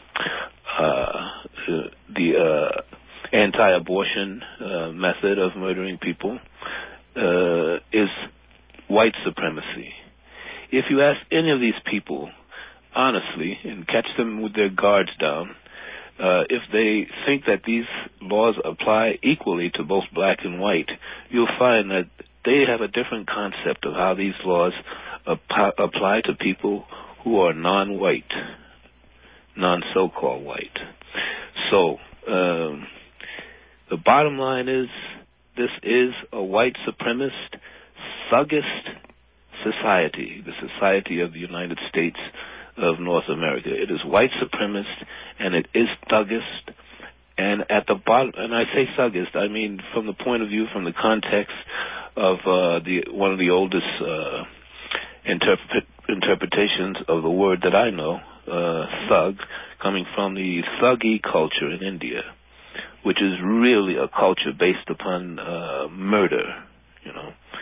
Uh, the uh, anti-abortion uh, method of murdering people uh, is white supremacy. If you ask any of these people honestly and catch them with their guards down, uh, if they think that these laws apply equally to both black and white, you'll find that they have a different concept of how these laws ap- apply to people who are non-white. non-so-called white. So, um, the bottom line is, this is a white supremacist, thuggist society, the society of the United States of North America. It is white supremacist, and it is thuggist, and at the bottom, and I say thuggist, I mean from the point of view, from the context of uh, the one of the oldest uh, interpret, interpretations of the word that I know, Uh, thug, coming from the Thuggy culture in India, which is really a culture based upon uh, murder, you know.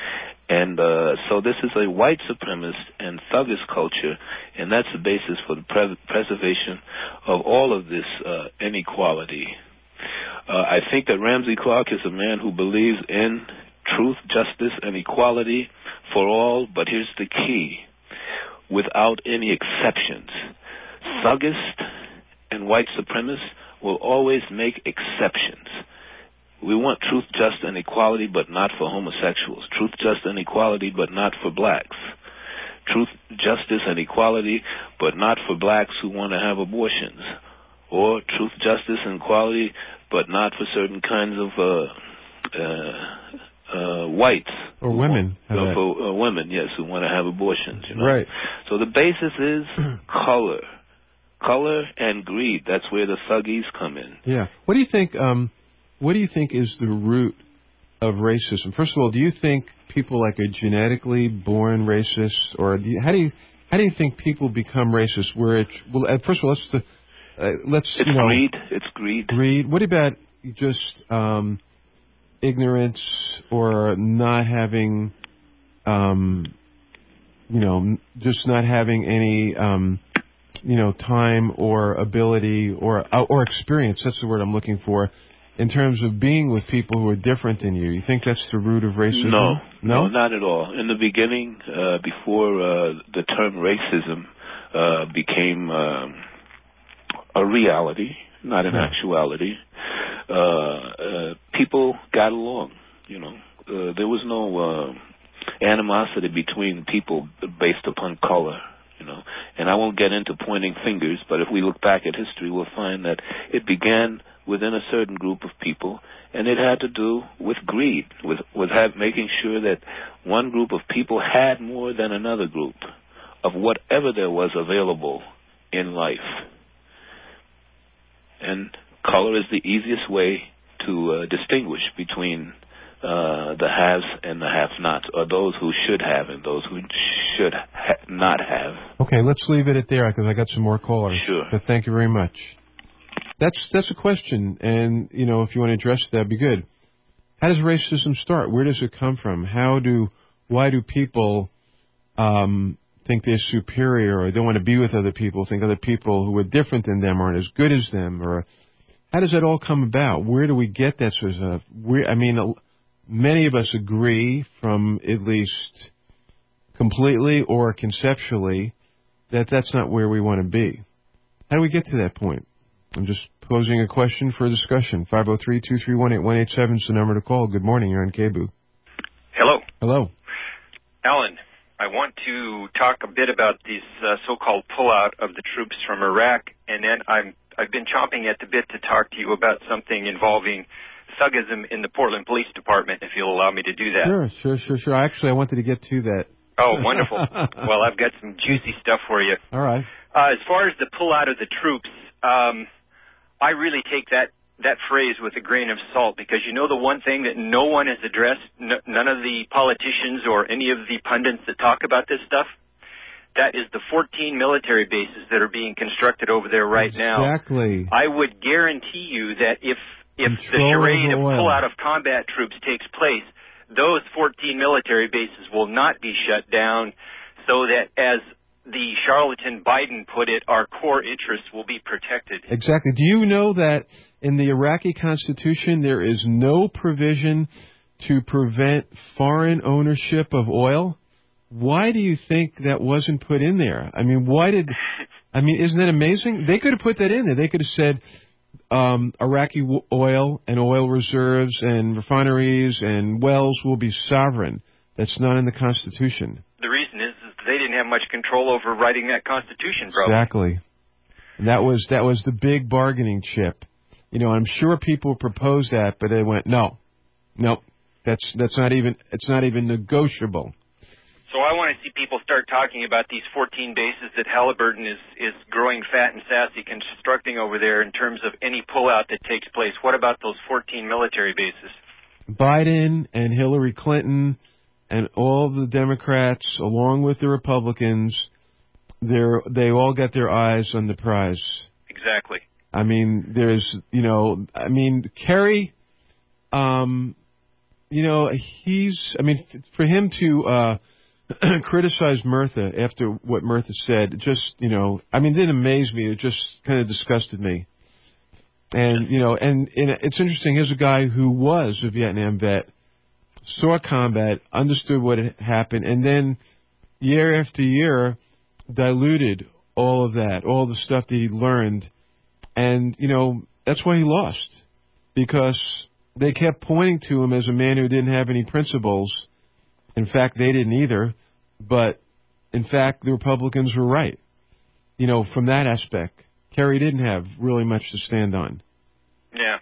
And uh, so this is a white supremacist and thuggish culture, and that's the basis for the pre- preservation of all of this uh, inequality. Uh, I think that Ramsey Clark is a man who believes in truth, justice, and equality for all, but here's the key: without any exceptions. Thuggists and white supremacists will always make exceptions. We want truth, justice, and equality, but not for homosexuals. Truth, justice, and equality, but not for blacks. Truth, justice, and equality, but not for blacks who want to have abortions. Or truth, justice, and equality, but not for certain kinds of uh, uh, uh, whites. Or women. Want, uh, for uh, women, yes, who want to have abortions. You know? Right. So the basis is color. Color and greed. That's where the thuggies come in. Yeah. What do you think... Um What do you think is the root of racism? First of all, do you think people like are genetically born racist, or do you, how do you how do you think people become racist? Where it well, uh, first of all, let's uh, let's it's you know greed. It's greed. Greed. What about just um, ignorance or not having, um, you know, just not having any, um, you know, time or ability or uh, or experience? That's the word I'm looking for. In terms of being with people who are different than you, you think that's the root of racism? No, no, no not at all. In the beginning, uh, before uh, the term racism uh, became uh, a reality, not an yeah. actuality, uh, uh, people got along. You know, uh, there was no uh, animosity between people based upon color. You know, and I won't get into pointing fingers, but if we look back at history, we'll find that it began within a certain group of people, and it had to do with greed, with with have, making sure that one group of people had more than another group of whatever there was available in life. And color is the easiest way to uh, distinguish between uh, the haves and the have-nots, or those who should have and those who should ha- not have. Okay, let's leave it at there because I got some more callers. Sure. But thank you very much. That's that's a question, and you know if you want to address it, that'd be good. How does racism start? Where does it come from? How do why do people um, think they're superior, or don't want to be with other people? Think other people who are different than them aren't as good as them, or how does that all come about? Where do we get that sort of stuff? Where, I mean, many of us agree, from at least completely or conceptually, that that's not where we want to be. How do we get to that point? I'm just posing a question for a discussion. five oh three, two three one, eight one eight seven is the number to call. Good morning. You're on K B O O. Hello. Hello. Alan, I want to talk a bit about this uh, so-called pullout of the troops from Iraq, and then I'm, I've been chomping at the bit to talk to you about something involving thuggism in the Portland Police Department, if you'll allow me to do that. Sure, sure, sure, sure. Actually, I wanted to get to that. Oh, wonderful. Well, I've got some juicy stuff for you. All right. Uh, as far as the pullout of the troops, um, I really take that, that phrase with a grain of salt, because you know the one thing that no one has addressed, n- none of the politicians or any of the pundits that talk about this stuff? That is the fourteen military bases that are being constructed over there right now. Exactly. I would guarantee you that if if the Control charade of of oil. pull-out of combat troops takes place, those fourteen military bases will not be shut down, so that, as the charlatan Biden put it, our core interests will be protected. Exactly. Do you know that in the Iraqi Constitution there is no provision to prevent foreign ownership of oil? Why do you think that wasn't put in there? I mean, why did... I mean, isn't that amazing? They could have put that in there. They could have said um, Iraqi w- oil and oil reserves and refineries and wells will be sovereign. That's not in the Constitution. The reason is, is they didn't have much control over writing that Constitution, bro. Exactly. And that was that was the big bargaining chip. You know, I'm sure people proposed that, but they went, no, no, that's that's not even it's not even negotiable. So I want to see people start talking about these fourteen bases that Halliburton is, is growing fat and sassy constructing over there in terms of any pullout that takes place. What about those fourteen military bases? Biden and Hillary Clinton and all the Democrats, along with the Republicans, they're they all got their eyes on the prize. Exactly. I mean, there's, you know, I mean, Kerry, um, you know, he's, I mean, f- for him to uh, criticize Murtha after what Murtha said, it just, you know, I mean, it didn't amaze me. It just kind of disgusted me. And, you know, and, and it's interesting. Here's a guy who was a Vietnam vet, saw combat, understood what had happened, and then year after year diluted all of that, all the stuff that he learned. And, you know, that's why he lost, because they kept pointing to him as a man who didn't have any principles. In fact, they didn't either. But, in fact, the Republicans were right, you know, from that aspect. Kerry didn't have really much to stand on. Yeah.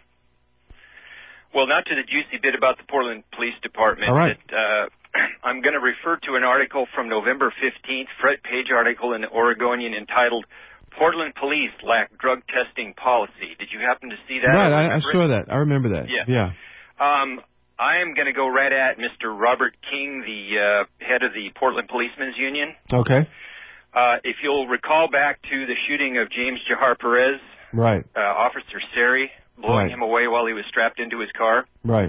Well, now to the juicy bit about the Portland Police Department. All right. That, uh, I'm going to refer to an article from November fifteenth, front page article in the Oregonian entitled, Portland Police Lack Drug Testing Policy. Did you happen to see that? Right, I, I saw that. I remember that. Yeah. Yeah. Um, I am going to go right at Mister Robert King, the uh, head of the Portland Policemen's Union. Okay. Uh, if you'll recall back to the shooting of James Jahar Perez, Right. uh, Officer Seri blowing Right. him away while he was strapped into his car. Right.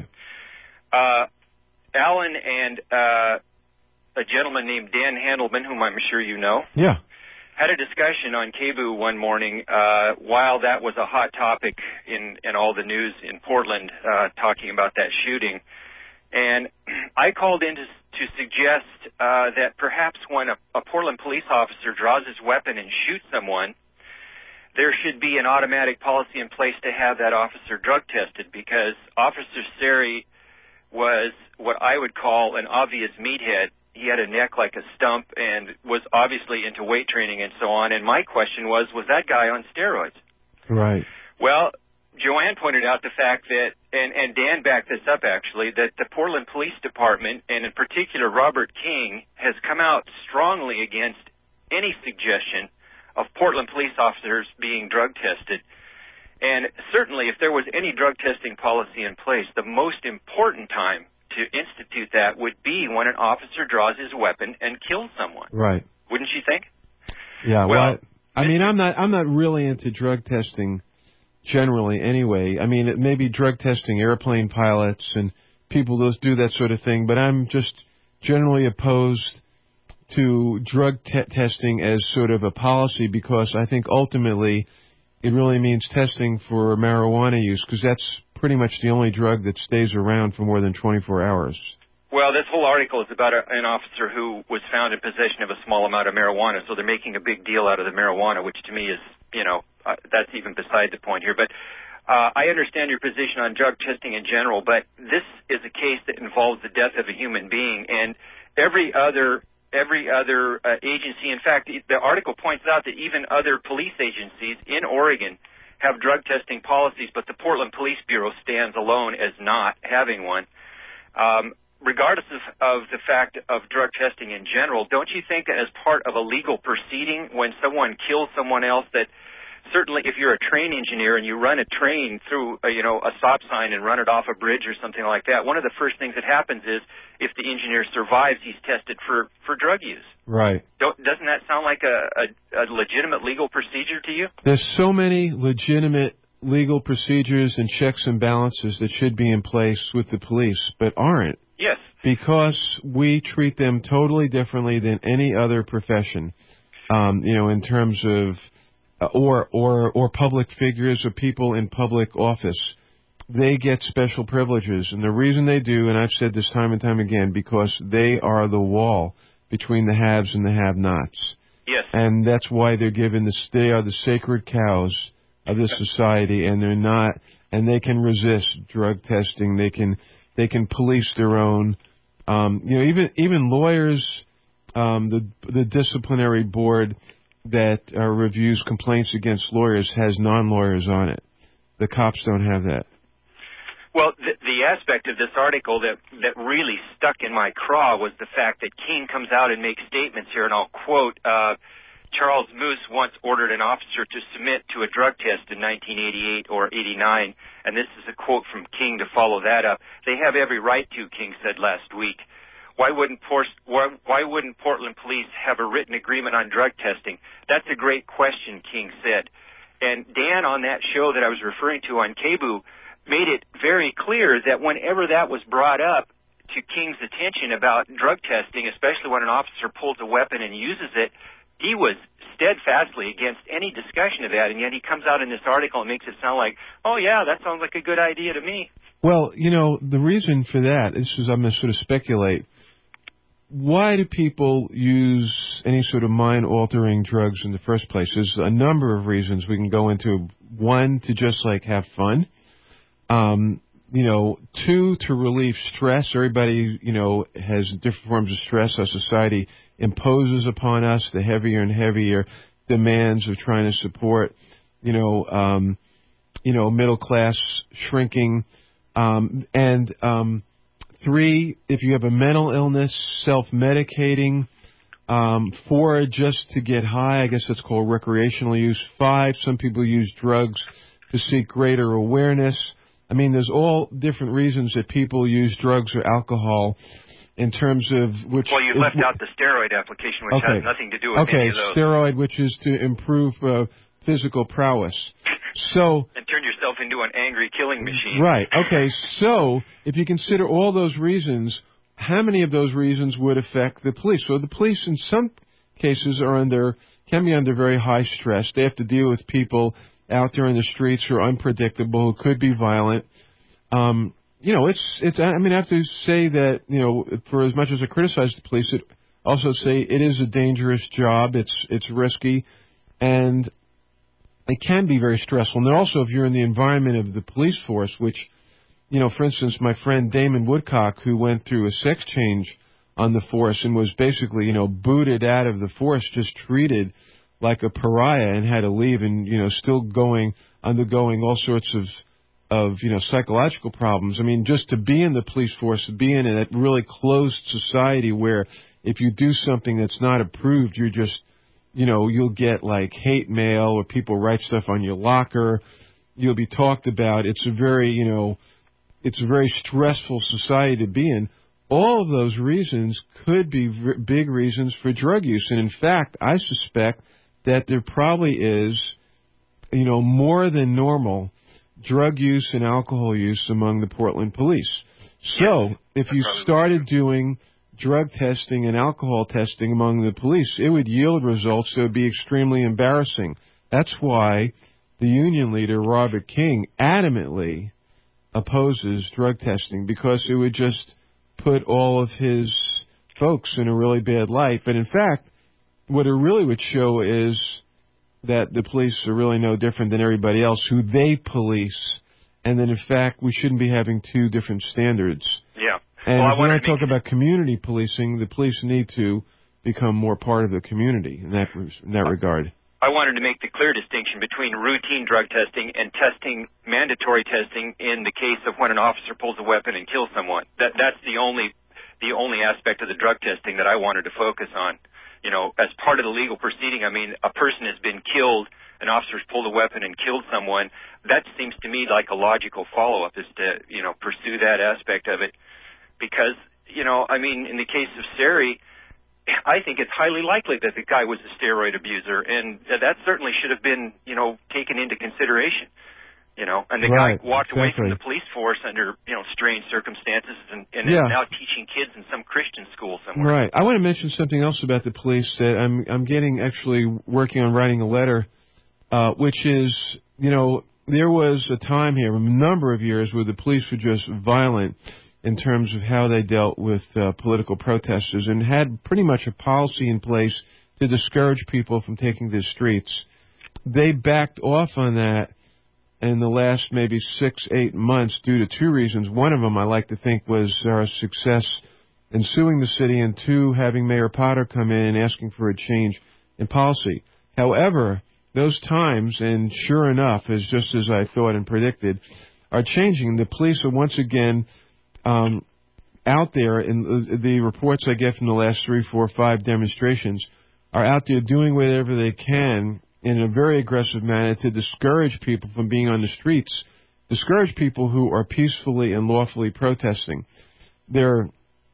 Uh, Alan and uh, a gentleman named Dan Handelman, whom I'm sure you know, Yeah. had a discussion on K B O one morning uh, while that was a hot topic in, in all the news in Portland, uh, talking about that shooting. And I called in to, to suggest uh, that perhaps when a, a Portland police officer draws his weapon and shoots someone, there should be an automatic policy in place to have that officer drug tested, because Officer Seri was what I would call an obvious meathead. He had a neck like a stump and was obviously into weight training and so on. And my question was, was that guy on steroids? Right. Well, Joanne pointed out the fact that, and, and Dan backed this up actually, that the Portland Police Department, and in particular Robert King, has come out strongly against any suggestion of Portland police officers being drug tested. And certainly if there was any drug testing policy in place, the most important time to institute that would be when an officer draws his weapon and kills someone. Right. Wouldn't you think? Yeah. Well, Well, I, I mean, I'm not. I'm not really into drug testing generally. Anyway, I mean, it may be drug testing airplane pilots and people those do that sort of thing, but I'm just generally opposed to drug te- testing as sort of a policy, because I think ultimately it really means testing for marijuana use, because that's pretty much the only drug that stays around for more than twenty-four hours. Well, this whole article is about a, an officer who was found in possession of a small amount of marijuana, so they're making a big deal out of the marijuana, which to me is, you know, uh, that's even beside the point here. But uh, I understand your position on drug testing in general, but this is a case that involves the death of a human being, and every other every other uh, agency, in fact, the article points out that even other police agencies in Oregon have drug testing policies, but the Portland Police Bureau stands alone as not having one. Um, regardless of, of the fact of drug testing in general, don't you think that as part of a legal proceeding, when someone kills someone else, that certainly if you're a train engineer and you run a train through a, you know, a stop sign and run it off a bridge or something like that, one of the first things that happens is if the engineer survives, he's tested for, for drug use. Right. Don't, doesn't that sound like a, a, a legitimate legal procedure to you? There's so many legitimate legal procedures and checks and balances that should be in place with the police, but aren't. Yes. Because we treat them totally differently than any other profession, um, you know, in terms of, uh, or, or, or public figures or people in public office. They get special privileges, and the reason they do, and I've said this time and time again, because they are the wall between the haves and the have-nots. Yes. And that's why they're given this, they are the sacred cows of this society, and they're not, and they can resist drug testing. They can, they can police their own, um, you know, even, even lawyers, um, the, the disciplinary board that uh, reviews complaints against lawyers has non-lawyers on it. The cops don't have that. Well, the, the aspect of this article that, that really stuck in my craw was the fact that King comes out and makes statements here, and I'll quote, uh, Charles Moose once ordered an officer to submit to a drug test in nineteen eighty-eight or eighty-nine, and this is a quote from King to follow that up. They have every right to, King said last week. Why wouldn't, Port, why, why wouldn't Portland police have a written agreement on drug testing? That's a great question, King said. And Dan, on that show that I was referring to on K B O, made it very clear that whenever that was brought up to King's attention about drug testing, especially when an officer pulls a weapon and uses it, he was steadfastly against any discussion of that, and yet he comes out in this article and makes it sound like, oh, yeah, that sounds like a good idea to me. Well, you know, the reason for that, this is, I'm going to sort of speculate, why do people use any sort of mind-altering drugs in the first place? There's a number of reasons we can go into. One, to just, like, have fun. Um, you know, two, to relieve stress. Everybody, you know, has different forms of stress. Our society imposes upon us the heavier and heavier demands of trying to support, you know, um, you know, middle class shrinking. Um, and um, three, if you have a mental illness, self-medicating. Um, four, just to get high. I guess that's called recreational use. Five, some people use drugs to seek greater awareness. I mean, there's all different reasons that people use drugs or alcohol in terms of which... Well, you left out the steroid application, which okay. has nothing to do with okay, any of those. Steroid, which is to improve uh, physical prowess. So... and turn yourself into an angry killing machine. Right. Okay, so if you consider all those reasons, how many of those reasons would affect the police? So the police, in some cases, are under can be under very high stress. They have to deal with people out there in the streets who are unpredictable, who could be violent. Um, you know, it's it's. I mean, I have to say that, you know, for as much as I criticize the police, it also say it is a dangerous job. It's it's risky, and it can be very stressful. And also, if you're in the environment of the police force, which, you know, for instance, my friend Damon Woodcock, who went through a sex change on the force and was basically, you know, booted out of the force, just treated like a pariah and had to leave, and, you know, still going, undergoing all sorts of, of, you know, psychological problems. I mean, just to be in the police force, to be in a really closed society where if you do something that's not approved, you're just, you know, you'll get like hate mail or people write stuff on your locker. You'll be talked about. It's a very, you know, it's a very stressful society to be in. All of those reasons could be v- big reasons for drug use. And in fact, I suspect that there probably is, you know, more than normal drug use and alcohol use among the Portland police. So if you started doing drug testing and alcohol testing among the police, it would yield results that would be extremely embarrassing. That's why the union leader, Robert King, adamantly opposes drug testing, because it would just put all of his folks in a really bad light. But in fact, what it really would show is that the police are really no different than everybody else who they police, and that in fact we shouldn't be having two different standards. Yeah. And well, if we're going to talk about community policing, the police need to become more part of the community in that in that regard. I wanted to make the clear distinction between routine drug testing and testing, mandatory testing, in the case of when an officer pulls a weapon and kills someone. That that's the only the only aspect of the drug testing that I wanted to focus on. You know, as part of the legal proceeding, I mean, a person has been killed, an officer's pulled a weapon and killed someone. That seems to me like a logical follow-up, is to, you know, pursue that aspect of it. Because, you know, I mean, in the case of Sari, I think it's highly likely that the guy was a steroid abuser, and that certainly should have been, you know, taken into consideration. You know, and the right, guy walked exactly. away from the police force under, you know, strange circumstances, and, and yeah. is now teaching kids in some Christian school somewhere. Right. I want to mention something else about the police that I'm I'm getting actually working on writing a letter, uh, which is, you know, there was a time here, a number of years, where the police were just violent in terms of how they dealt with uh, political protesters, and had pretty much a policy in place to discourage people from taking to the streets. They backed off on that in the last maybe six, eight months due to two reasons. One of them, I like to think, was our success in suing the city, and two, having Mayor Potter come in and asking for a change in policy. However, those times, and sure enough, as just as I thought and predicted, are changing. The police are once again um, out there, and the reports I get from the last three, four, five demonstrations are out there doing whatever they can in a very aggressive manner to discourage people from being on the streets, discourage people who are peacefully and lawfully protesting. They're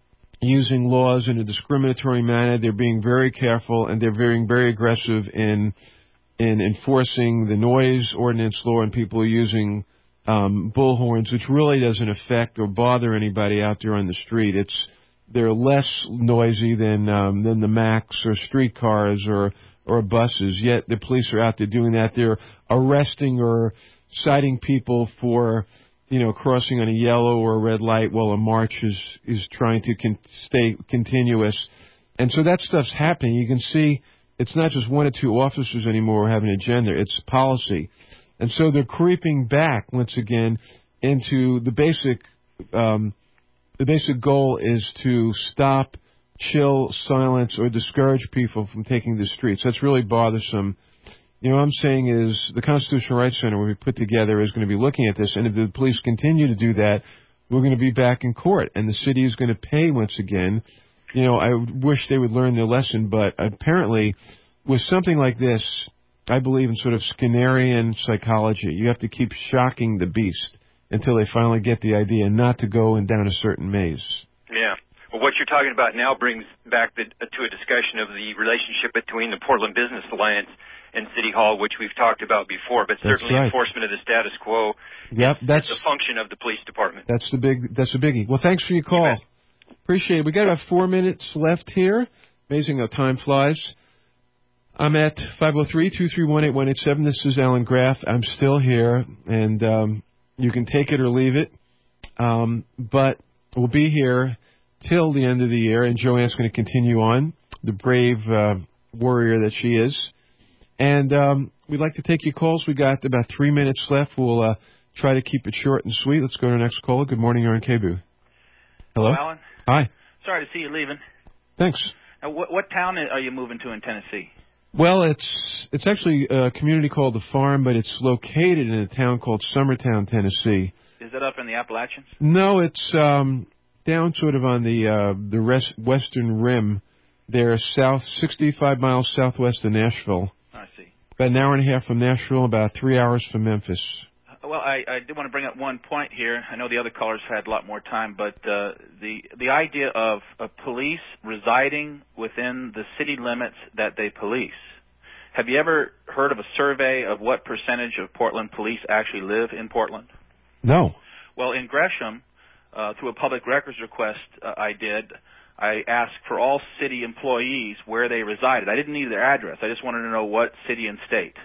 using laws in a discriminatory manner. They're being very careful, and they're being very aggressive in in enforcing the noise ordinance law, and people are using um, bullhorns, which really doesn't affect or bother anybody out there on the street. It's they're less noisy than um, than the Macs or streetcars or or buses. Yet the police are out there doing that. They're arresting or citing people for, you know, crossing on a yellow or a red light while a march is is trying to con- stay continuous. And so that stuff's happening. You can see it's not just one or two officers anymore who have an agenda. It's policy. And so they're creeping back once again into the basic um, the basic goal is to stop, chill, silence, or discourage people from taking the streets. That's really bothersome. You know, what I'm saying is the Constitutional Rights Center, when we put together, is going to be looking at this. And if the police continue to do that, we're going to be back in court. And the city is going to pay once again. You know, I wish they would learn their lesson. But apparently, with something like this, I believe in sort of Skinnerian psychology. You have to keep shocking the beast until they finally get the idea not to go and down a certain maze. Yeah. Well, what you're talking about now brings back the, to a discussion of the relationship between the Portland Business Alliance and City Hall, which we've talked about before, but certainly right. enforcement of the status quo yep, is that's the function of the police department. That's the big. That's a biggie. Well, thanks for your call. Appreciate it. We got about four minutes left here. Amazing how time flies. I'm at five oh three, two three one, eight one eight seven. This is Alan Graff. I'm still here, and um, you can take it or leave it. Um, but we'll be here till the end of the year, and Joanne's going to continue on, the brave uh, warrior that she is. And um, we'd like to take your calls. We got about three minutes left. We'll uh, try to keep it short and sweet. Let's go to the next caller. Good morning. You're on K B U. Hello? Alan? Hi. Sorry to see you leaving. Thanks. Now, what, what town are you moving to in Tennessee? Well, it's it's actually a community called The Farm, but it's located in a town called Summertown, Tennessee. Is that up in the Appalachians? No, it's um, down sort of on the uh, the rest, western rim. They're south, sixty-five miles southwest of Nashville. I see. About an hour and a half from Nashville, about three hours from Memphis. Well, I, I did want to bring up one point here. I know the other callers had a lot more time, but uh, the the idea of, of police residing within the city limits that they police. Have you ever heard of a survey of what percentage of Portland police actually live in Portland? No. Well, in Gresham, uh, through a public records request uh, I did, I asked for all city employees where they resided. I didn't need their address. I just wanted to know what city and state.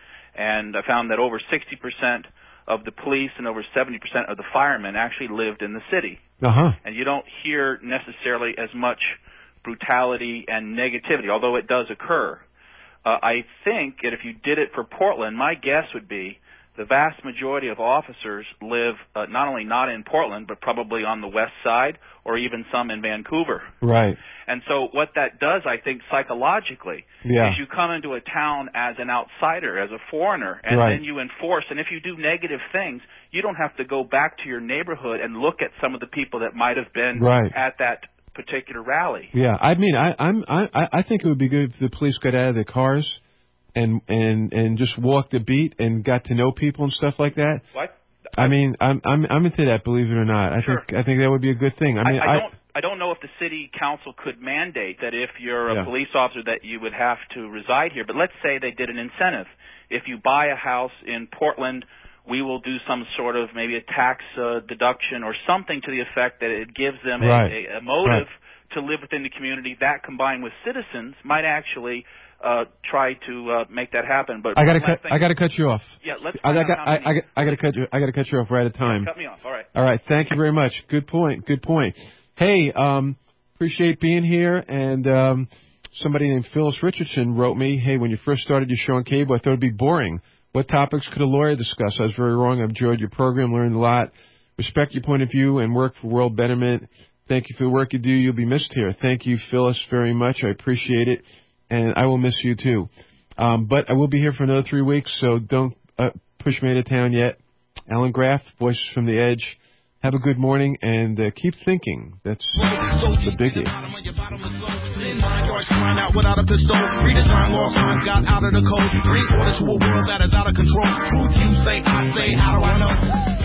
And I found that over sixty percent of the police and over seventy percent of the firemen actually lived in the city. Uh-huh. And you don't hear necessarily as much brutality and negativity, although it does occur. Uh, I think that if you did it for Portland, my guess would be the vast majority of officers live uh, not only not in Portland, but probably on the west side or even some in Vancouver. Right. And so what that does, I think, psychologically, yeah. is you come into a town as an outsider, as a foreigner, and right. then you enforce. And if you do negative things, you don't have to go back to your neighborhood and look at some of the people that might have been right. at that particular rally. Yeah, I mean, I, I'm, I, I think it would be good if the police got out of their cars and and and just walked the beat and got to know people and stuff like that. What? I mean, I'm I'm I'm into that, believe it or not. I sure. think I think that would be a good thing. I mean, I, I I don't I don't know if the city council could mandate that if you're a yeah. police officer that you would have to reside here. But let's say they did an incentive. If you buy a house in Portland, we will do some sort of maybe a tax uh, deduction or something to the effect that it gives them right. a, a motive right. to live within the community. That combined with citizens might actually uh, try to uh, make that happen. But I got to cut. I got to cut you off. Yeah, let's. I got. I, I, I, I got to cut you. I got to cut you off right at time. Yeah, cut me off. All right. All right. Thank you very much. Good point. Good point. Hey, um, appreciate being here. And um, somebody named Phyllis Richardson wrote me, "Hey, when you first started your show on cable, I thought it'd be boring. What topics could a lawyer discuss? I was very wrong. I've enjoyed your program, learned a lot. Respect your point of view, and work for world betterment. Thank you for the work you do. You'll be missed here." Thank you, Phyllis, very much. I appreciate it, and I will miss you too. Um, but I will be here for another three weeks, so don't uh, push me out of town yet. Alan Graff, Voices from the Edge. Have a good morning, and uh, keep thinking. That's the biggie. Find out without a pistol. Redesign law signs got out of the code. Bring order to a world that is out of control. Truth you say, I say, how do I know?